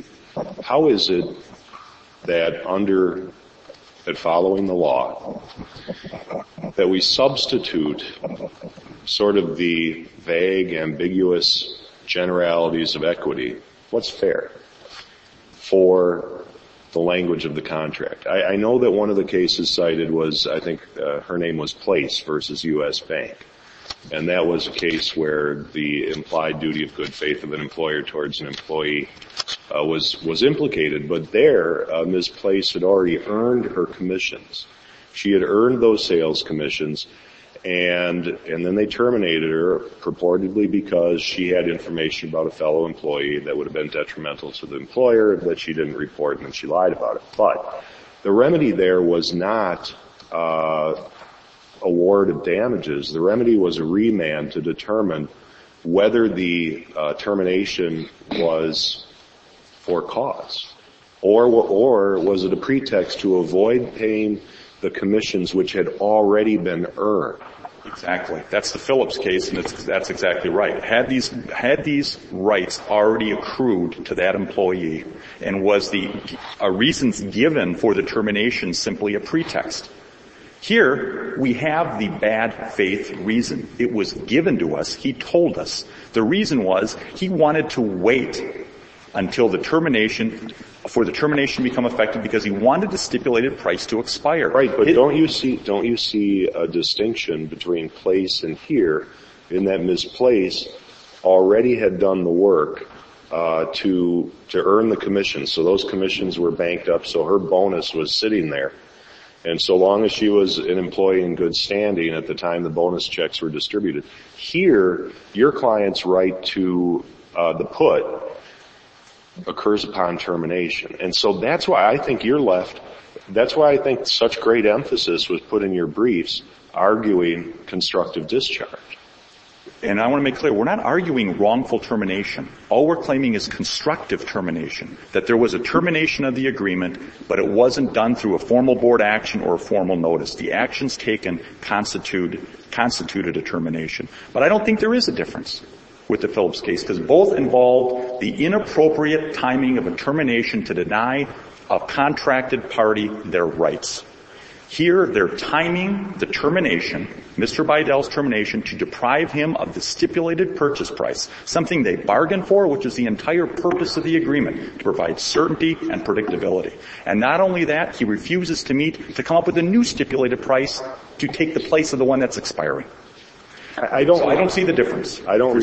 is it that following the law, that we substitute sort of the vague, ambiguous generalities of equity, what's fair, for the language of the contract. I know that one of the cases cited was, I think her name was Place versus U.S. Bank. And that was a case where the implied duty of good faith of an employer towards an employee was implicated. But there, Ms. Place had already earned her commissions. She had earned those sales commissions, and then they terminated her purportedly because she had information about a fellow employee that would have been detrimental to the employer that she didn't report, and then she lied about it. But the remedy there was not award of damages. The remedy was a remand to determine whether the termination was for cause, or was it a pretext to avoid paying the commissions which had already been earned. Exactly. That's the Phillips case, and that's exactly right. Had these rights already accrued to that employee, and was the reasons given for the termination simply a pretext? Here, we have the bad faith reason. It was given to us. He told us. The reason was he wanted to wait until the termination to become effective because he wanted the stipulated price to expire. Right, but don't you see a distinction between place and here in that Ms. Place already had done the work to earn the commissions. So those commissions were banked up, so her bonus was sitting there. And so long as she was an employee in good standing at the time the bonus checks were distributed. Here, your client's right to the put occurs upon termination. And so that's why I think that's why I think such great emphasis was put in your briefs arguing constructive discharge. And I want to make clear, we're not arguing wrongful termination. All we're claiming is constructive termination, that there was a termination of the agreement, but it wasn't done through a formal board action or a formal notice. The actions taken constituted a termination. But I don't think there is a difference with the Phillips case, because both involved the inappropriate timing of a termination to deny a contracted party their rights. Here, they're timing the termination, Mr. Beidel's termination, to deprive him of the stipulated purchase price, something they bargained for, which is the entire purpose of the agreement, to provide certainty and predictability. And not only that, he refuses to come up with a new stipulated price to take the place of the one that's expiring. I don't see the difference. I don't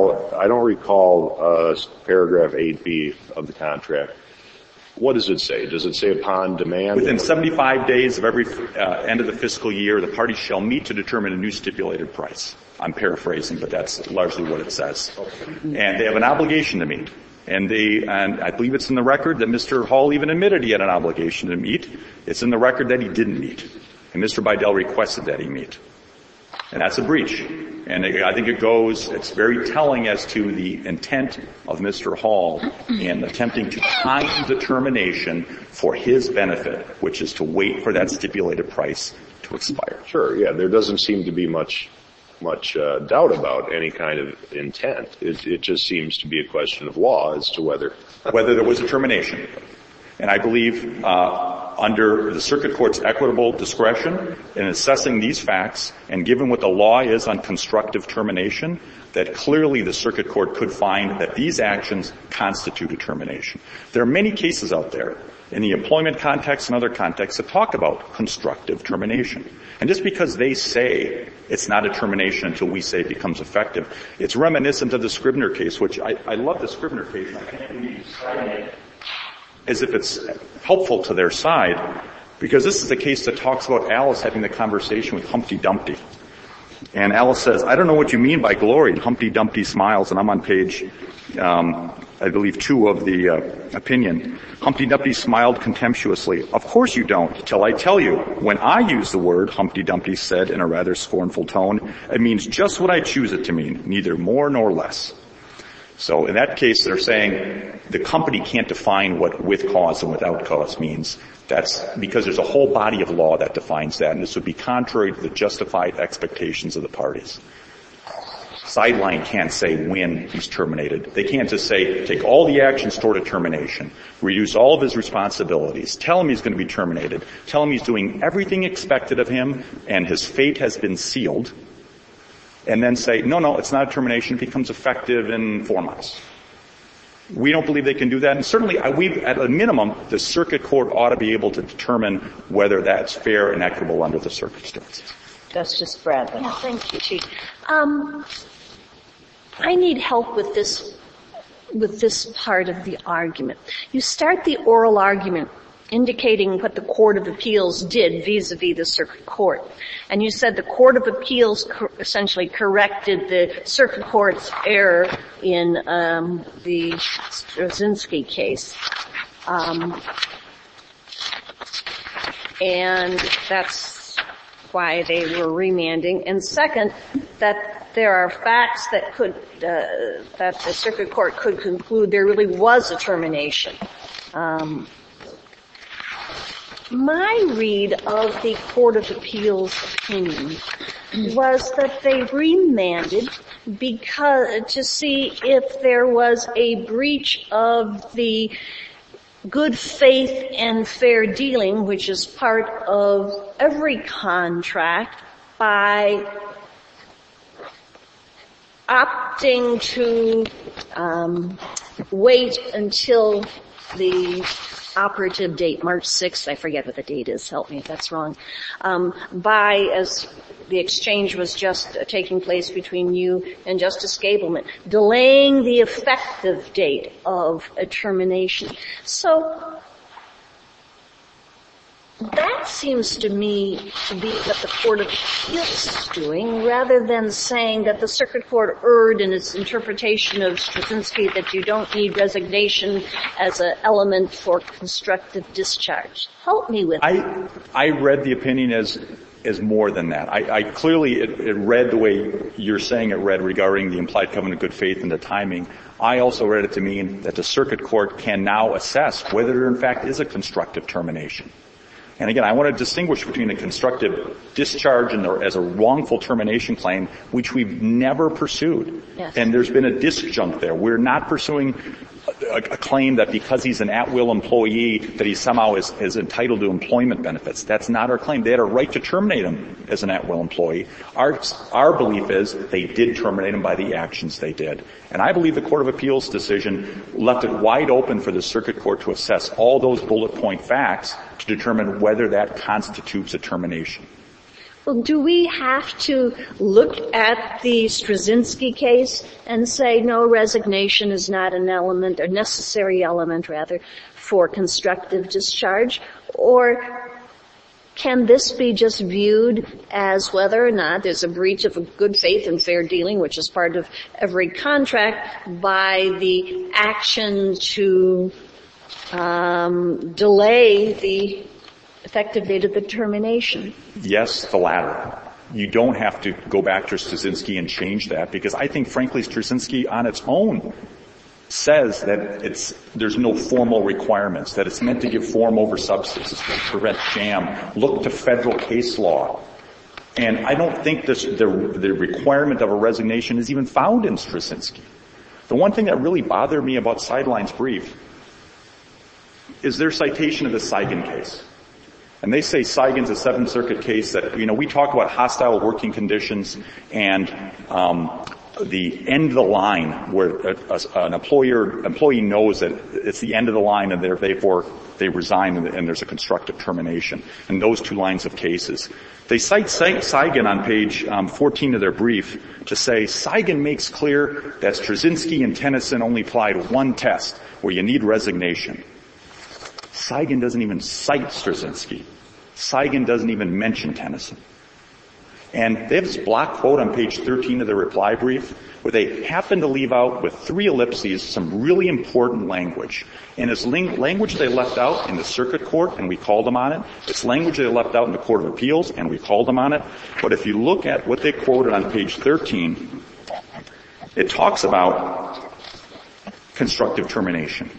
recall paragraph 8B of the contract. What does it say? Does it say upon demand? Within 75 days of every end of the fiscal year, the parties shall meet to determine a new stipulated price. I'm paraphrasing, but that's largely what it says. And they have an obligation to meet. And I believe it's in the record that Mr. Hall even admitted he had an obligation to meet. It's in the record that he didn't meet. And Mr. Beidel requested that he meet. And that's a breach. And I think it's very telling as to the intent of Mr. Hall in attempting to time the termination for his benefit, which is to wait for that stipulated price to expire. Sure, yeah, there doesn't seem to be much doubt about any kind of intent. It just seems to be a question of law as to whether there was a termination. And I believe under the circuit court's equitable discretion in assessing these facts, and given what the law is on constructive termination, that clearly the circuit court could find that these actions constitute a termination. There are many cases out there in the employment context and other contexts that talk about constructive termination. And just because they say it's not a termination until we say it becomes effective, it's reminiscent of the Scribner case, which I love the Scribner case. I can't believe you cited it as if it's helpful to their side, because this is the case that talks about Alice having the conversation with Humpty Dumpty. And Alice says, "I don't know what you mean by glory." And Humpty Dumpty smiles, and I'm on page, I believe 2 of the opinion. Humpty Dumpty smiled contemptuously. "Of course you don't, till I tell you. When I use the word," Humpty Dumpty said in a rather scornful tone, "it means just what I choose it to mean, neither more nor less." So in that case, they're saying the company can't define what with cause and without cause means. That's because there's a whole body of law that defines that, and this would be contrary to the justified expectations of the parties. Sideline can't say when he's terminated. They can't just say, take all the actions toward a termination, reduce all of his responsibilities, tell him he's going to be terminated, tell him he's doing everything expected of him, and his fate has been sealed, and then say, no, it's not a termination, it becomes effective in 4 months. We don't believe they can do that, and certainly at a minimum, the circuit court ought to be able to determine whether that's fair and equitable under the circumstances. Justice Bradley. Yeah, thank you, Chief. I need help with this part of the argument. You start the oral argument indicating what the Court of Appeals did vis-a-vis the circuit court. And you said the Court of Appeals essentially corrected the circuit court's error in the Straczynski case. And that's why they were remanding. And second, that there are facts that that the circuit court could conclude there really was a termination. My read of the Court of Appeals opinion was that they remanded to see if there was a breach of the good faith and fair dealing, which is part of every contract by opting to wait until the operative date, March 6th, I forget what the date is, help me if that's wrong, as the exchange was just taking place between you and Justice Gableman, delaying the effective date of a termination. So that seems to me to be what the Court of Appeals is doing, rather than saying that the Circuit Court erred in its interpretation of Straczynski that you don't need resignation as an element for constructive discharge. Help me with that. I read the opinion as more than that. I clearly, it read the way you're saying it read regarding the implied covenant of good faith and the timing. I also read it to mean that the Circuit Court can now assess whether there in fact is a constructive termination. And again, I want to distinguish between a constructive discharge and as a wrongful termination claim, which we've never pursued. Yes. And there's been a disjunct there. We're not pursuing a claim that because he's an at-will employee that he somehow is entitled to employment benefits. That's not our claim. They had a right to terminate him as an at-will employee. Our belief is they did terminate him by the actions they did. And I believe the Court of Appeals decision left it wide open for the Circuit Court to assess all those bullet point facts to determine whether that constitutes a termination. Well, do we have to look at the Straczynski case and say no, resignation is not an element, or necessary element rather, for constructive discharge? Or can this be just viewed as whether or not there's a breach of a good faith and fair dealing, which is part of every contract, by the action to delay the effective date of the termination? Yes, the latter. You don't have to go back to Straczynski and change that, because I think, frankly, Straczynski on its own says that there's no formal requirements, that it's meant to give form over substance, to prevent sham. Look to federal case law. And I don't think the requirement of a resignation is even found in Straczynski. The one thing that really bothered me about Sideline's brief is their citation of the Seigen case. And they say Seigen's a Seventh Circuit case that, we talk about hostile working conditions and the end of the line where an employee knows that it's the end of the line and therefore they resign and there's a constructive termination. And those two lines of cases. They cite Seigen on page 14 of their brief to say Seigen makes clear that Straczynski and Tennyson only applied one test where you need resignation. Seigen doesn't even cite Straczynski. Seigen doesn't even mention Tennyson. And they have this block quote on page 13 of their reply brief where they happen to leave out with 3 ellipses some really important language. And it's language they left out in the Circuit Court, and we called them on it. It's language they left out in the Court of Appeals, and we called them on it. But if you look at what they quoted on page 13, it talks about constructive termination.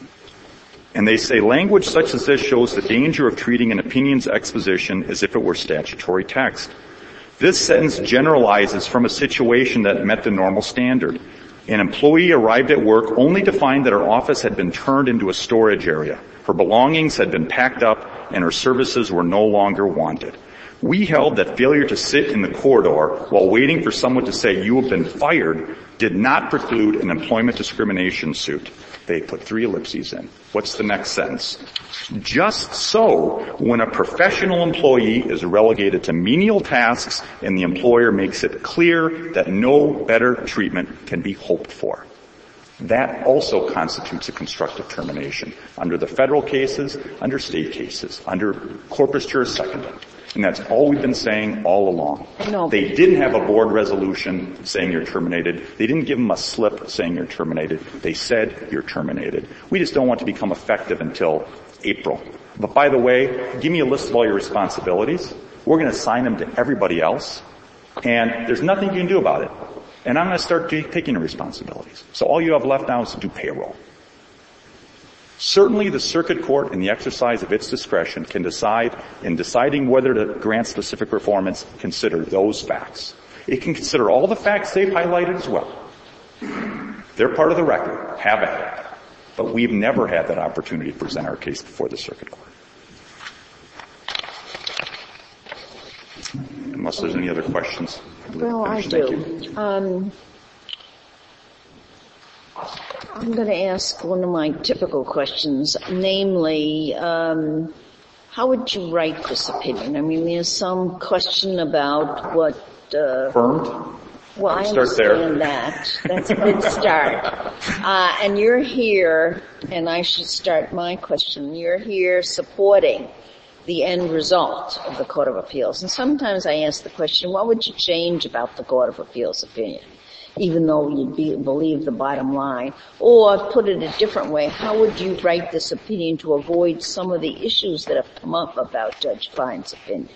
And they say language such as this shows the danger of treating an opinion's exposition as if it were statutory text. This sentence generalizes from a situation that met the normal standard. An employee arrived at work only to find that her office had been turned into a storage area. Her belongings had been packed up and her services were no longer wanted. We held that failure to sit in the corridor while waiting for someone to say you have been fired did not preclude an employment discrimination suit. They put 3 ellipses in. What's the next sentence? Just so, when a professional employee is relegated to menial tasks and the employer makes it clear that no better treatment can be hoped for. That also constitutes a constructive termination under the federal cases, under state cases, under corpus juris secundum. And that's all we've been saying all along. No. They didn't have a board resolution saying you're terminated. They didn't give them a slip saying you're terminated. They said you're terminated. We just don't want to become effective until April. But by the way, give me a list of all your responsibilities. We're going to assign them to everybody else. And there's nothing you can do about it. And I'm going to start taking the responsibilities. So all you have left now is to do payroll. Certainly the Circuit Court, in the exercise of its discretion, can decide, in deciding whether to grant specific performance, consider those facts. It can consider all the facts they've highlighted as well. They're part of the record. Have it. But we've never had that opportunity to present our case before the Circuit Court. Unless there's any other questions. Well, I do. I'm going to ask one of my typical questions, namely, how would you write this opinion? I mean, there's some question about what... Affirmed? Well, I understand that. That's a good start. And you're here, and I should start my question. You're here supporting the end result of the Court of Appeals. And sometimes I ask the question, what would you change about the Court of Appeals opinion, even though you believe the bottom line? Or put it a different way, how would you write this opinion to avoid some of the issues that have come up about Judge Fine's opinion?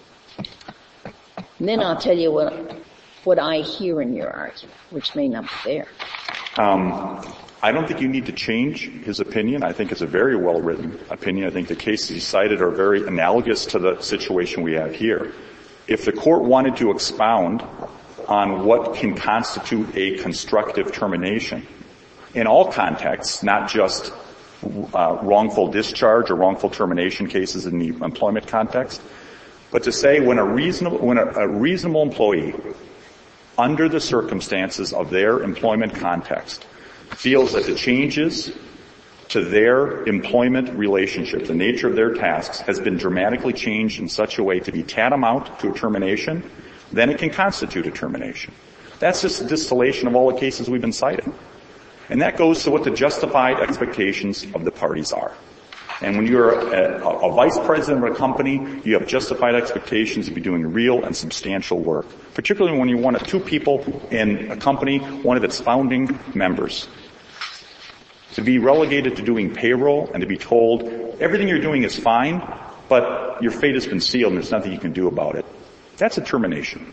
And then I'll tell you what I hear in your argument, which may not be there. I don't think you need to change his opinion. I think it's a very well-written opinion. I think the cases he cited are very analogous to the situation we have here. If the court wanted to expound on what can constitute a constructive termination in all contexts, not just wrongful discharge or wrongful termination cases in the employment context, but to say when a reasonable employee, under the circumstances of their employment context, feels that the changes to their employment relationship, the nature of their tasks, has been dramatically changed in such a way to be tantamount to a termination, then it can constitute a termination. That's just a distillation of all the cases we've been citing. And that goes to what the justified expectations of the parties are. And when you're a vice president of a company, you have justified expectations to be doing real and substantial work, particularly when you're one of two people in a company, one of its founding members. To be relegated to doing payroll and to be told everything you're doing is fine, but your fate has been sealed and there's nothing you can do about it. That's a termination.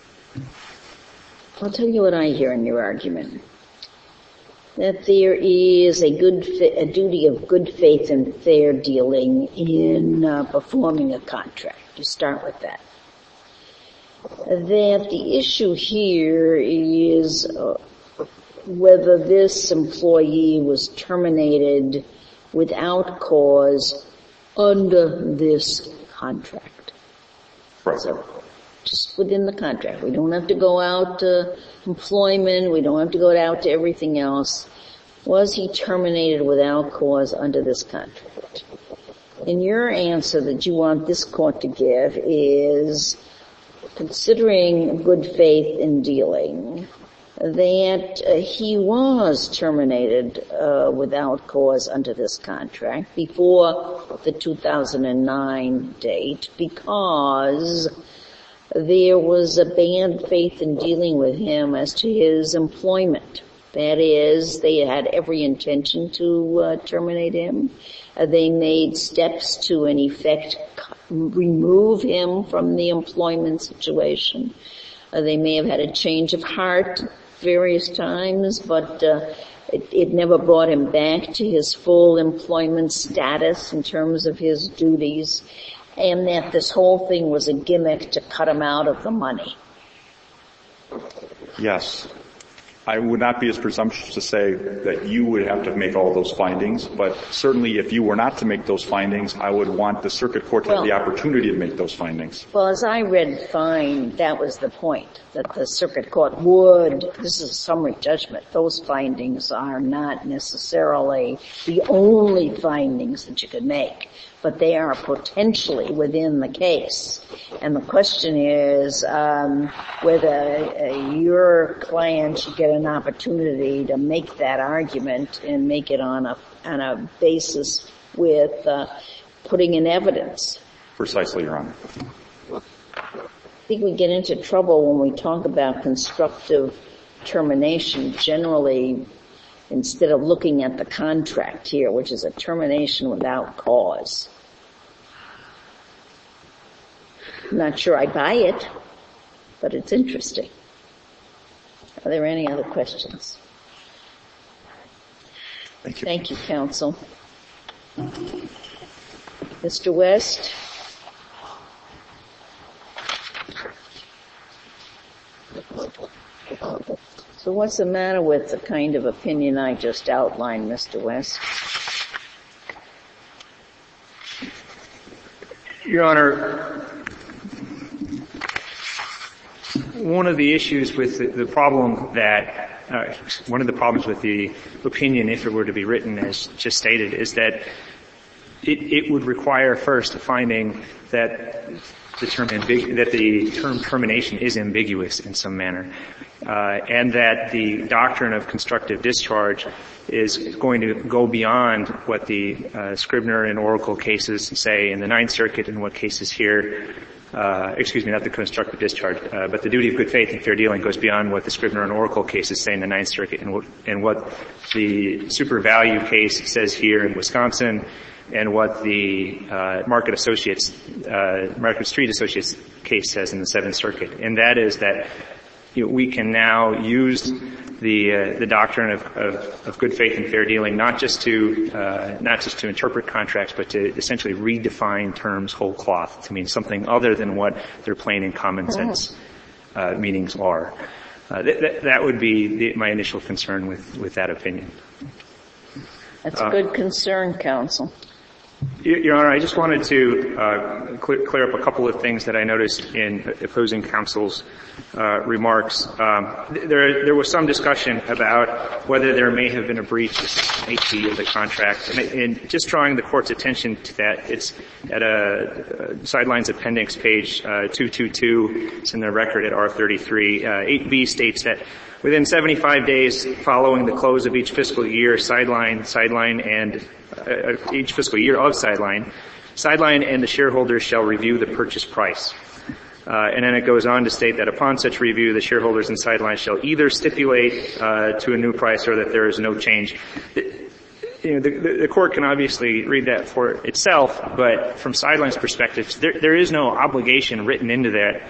I'll tell you what I hear in your argument. That there is a duty of good faith and fair dealing in performing a contract. You start with that. That the issue here is whether this employee was terminated without cause under this contract. Right. So, just within the contract. We don't have to go out to employment. We don't have to go out to everything else. Was he terminated without cause under this contract? And your answer that you want this court to give is, considering good faith in dealing, that he was terminated without cause under this contract before the 2009 date because there was a bad faith in dealing with him as to his employment. That is, they had every intention to terminate him. They made steps to, in effect, remove him from the employment situation. They may have had a change of heart various times, but it never brought him back to his full employment status in terms of his duties, and that this whole thing was a gimmick to cut him out of the money. Yes. I would not be as presumptuous to say that you would have to make all those findings, but certainly if you were not to make those findings, I would want the circuit court to have the opportunity to make those findings. Well, as I read Fine, that was the point, that the circuit court would, this is a summary judgment, those findings are not necessarily the only findings that you could make, but they are potentially within the case. And the question is whether your client should get an opportunity to make that argument and make it on a basis with putting in evidence. Precisely, Your Honor. I think we get into trouble when we talk about constructive termination. Generally, instead of looking at the contract here, which is a termination without cause. I'm not sure I buy it, but it's interesting. Are there any other questions? Thank you. Thank you, counsel. Mr. West? So what's the matter with the kind of opinion I just outlined, Mr. West? Your Honor, one of the issues with the problem that one of the problems with the opinion, if it were to be written as just stated, is that it would require first a finding that the term termination is ambiguous in some manner, and that the doctrine of constructive discharge is going to go beyond what the Scribner and Oracle cases say in the Ninth Circuit and what cases here. Not the constructive discharge, but the duty of good faith and fair dealing goes beyond what the Scribner and Oracle cases say in the Ninth Circuit and what the super value case says here in Wisconsin, and what the Market Street Associates case says in the Seventh Circuit. And that is that we can now use the doctrine of good faith and fair dealing not just to interpret contracts, but to essentially redefine terms whole cloth to mean something other than what their plain and common sense meanings are. That would be my initial concern with that opinion. That's a good concern, counsel. Your Honor, I just wanted to clear up a couple of things that I noticed in opposing counsel's remarks. There was some discussion about whether there may have been a breach of 8B of the contract, and just drawing the Court's attention to that, it's at a Sidelines Appendix, page 222. It's in the record at R33. 8B states that within 75 days following the close of each fiscal year, Sideline, and each fiscal year of Sideline and the shareholders shall review the purchase price. And then it goes on to state that upon such review, the shareholders in Sideline shall either stipulate to a new price or that there is no change. The Court can obviously read that for itself, but from Sideline's perspective, there is no obligation written into that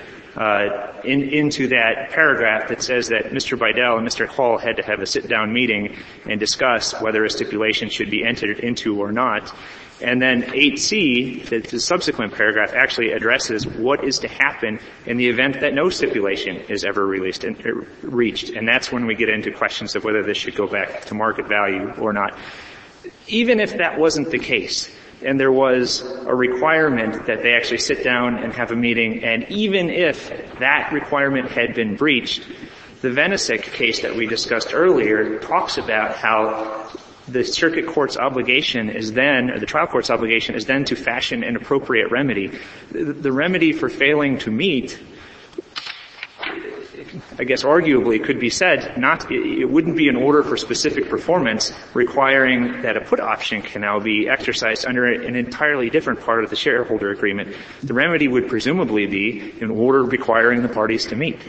into that paragraph that says that Mr. Bidell and Mr. Hall had to have a sit-down meeting and discuss whether a stipulation should be entered into or not. And then 8C, the subsequent paragraph, actually addresses what is to happen in the event that no stipulation is ever reached. And that's when we get into questions of whether this should go back to market value or not. Even if that wasn't the case, and there was a requirement that they actually sit down and have a meeting, and even if that requirement had been breached, the Venesic case that we discussed earlier talks about how the circuit court's obligation is then, or the trial court's obligation is then to fashion an appropriate remedy. The remedy for failing to meet, I guess arguably could be said, it wouldn't be an order for specific performance requiring that a put option can now be exercised under an entirely different part of the shareholder agreement. The remedy would presumably be an order requiring the parties to meet.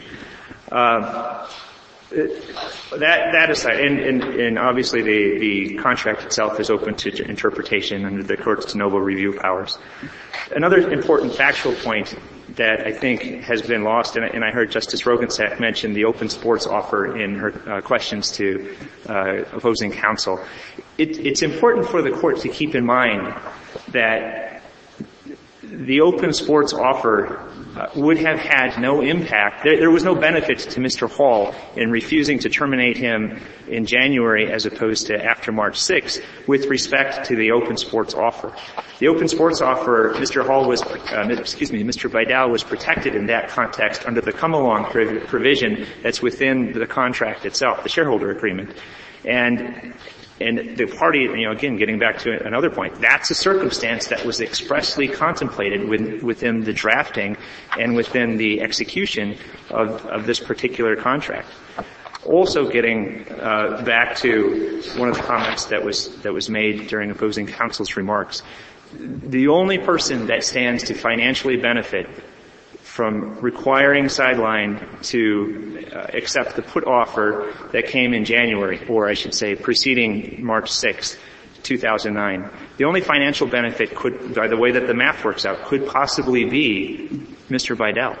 That aside, and obviously the contract itself is open to interpretation under the court's de novo review powers. Another important factual point that I think has been lost, and I heard Justice Roggensack mention the open sports offer in her questions to opposing counsel. It's important for the court to keep in mind that the open sports offer would have had no impact. There was no benefit to Mr. Hall in refusing to terminate him in January as opposed to after March 6th with respect to the open sports offer. The open sports offer, Mr. Bidell was protected in that context under the come-along provision that's within the contract itself, the shareholder agreement. And the party, again, getting back to another point, that's a circumstance that was expressly contemplated within the drafting and within the execution of this particular contract. Also getting back to one of the comments that was made during opposing counsel's remarks, the only person that stands to financially benefit from requiring Sideline to accept the put offer that came in January, or I should say preceding March 6th, 2009. The only financial benefit could, by the way that the math works out, could possibly be Mr. Bidell.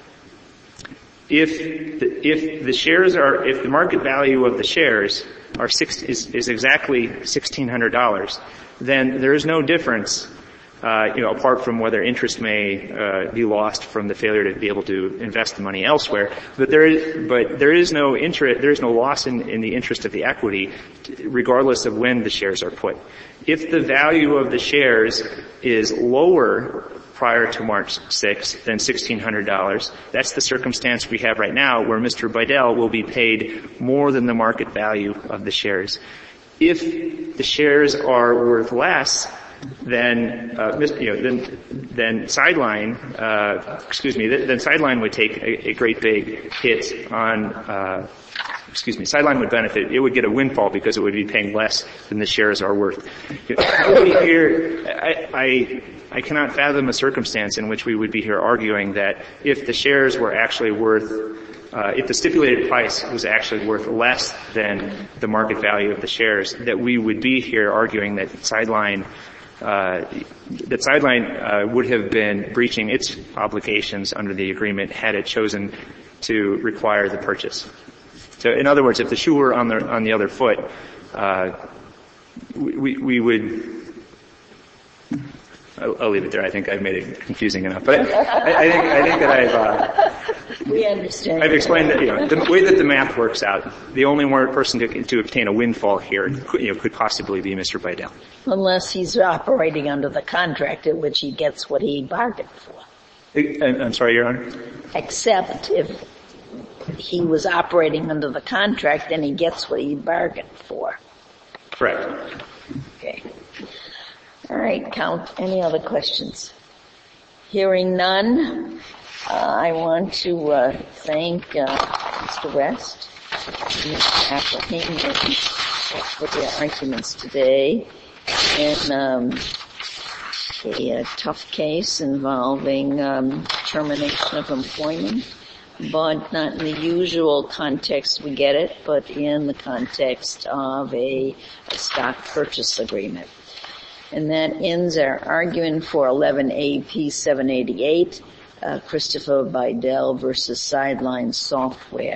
If the market value of the shares is exactly $1,600, then there is no difference apart from whether interest may be lost from the failure to be able to invest the money elsewhere. But there is no loss in the interest of the equity, regardless of when the shares are put. If the value of the shares is lower prior to March 6th, then $1,600. That's the circumstance we have right now where Mr. Bidell will be paid more than the market value of the shares. If the shares are worth less, then Sideline would take a great big hit on, Sideline would benefit. It would get a windfall because it would be paying less than the shares are worth. Here, I cannot fathom a circumstance in which we would be here arguing that if the shares were actually worth, if the stipulated price was actually worth less than the market value of the shares, that we would be here arguing that Sideline would have been breaching its obligations under the agreement had it chosen to require the purchase. So, in other words, if the shoe were on the other foot, we would. I'll leave it there. I think I've made it confusing enough. But I think that we understand. I've explained that, the way that the math works out, the only one person to obtain a windfall here, could possibly be Mr. Bidell. Unless he's operating under the contract at which he gets what he bargained for. I'm sorry, Your Honor? Except if he was operating under the contract, then he gets what he bargained for. Correct. Okay. All right, Count. Any other questions? Hearing none, I want to thank Mr. West and Mr. Appleton for their arguments today in a tough case involving termination of employment, but not in the usual context we get it, but in the context of a stock purchase agreement. And that ends our argument for 11AP 788, Christopher Bidell versus Sideline Software.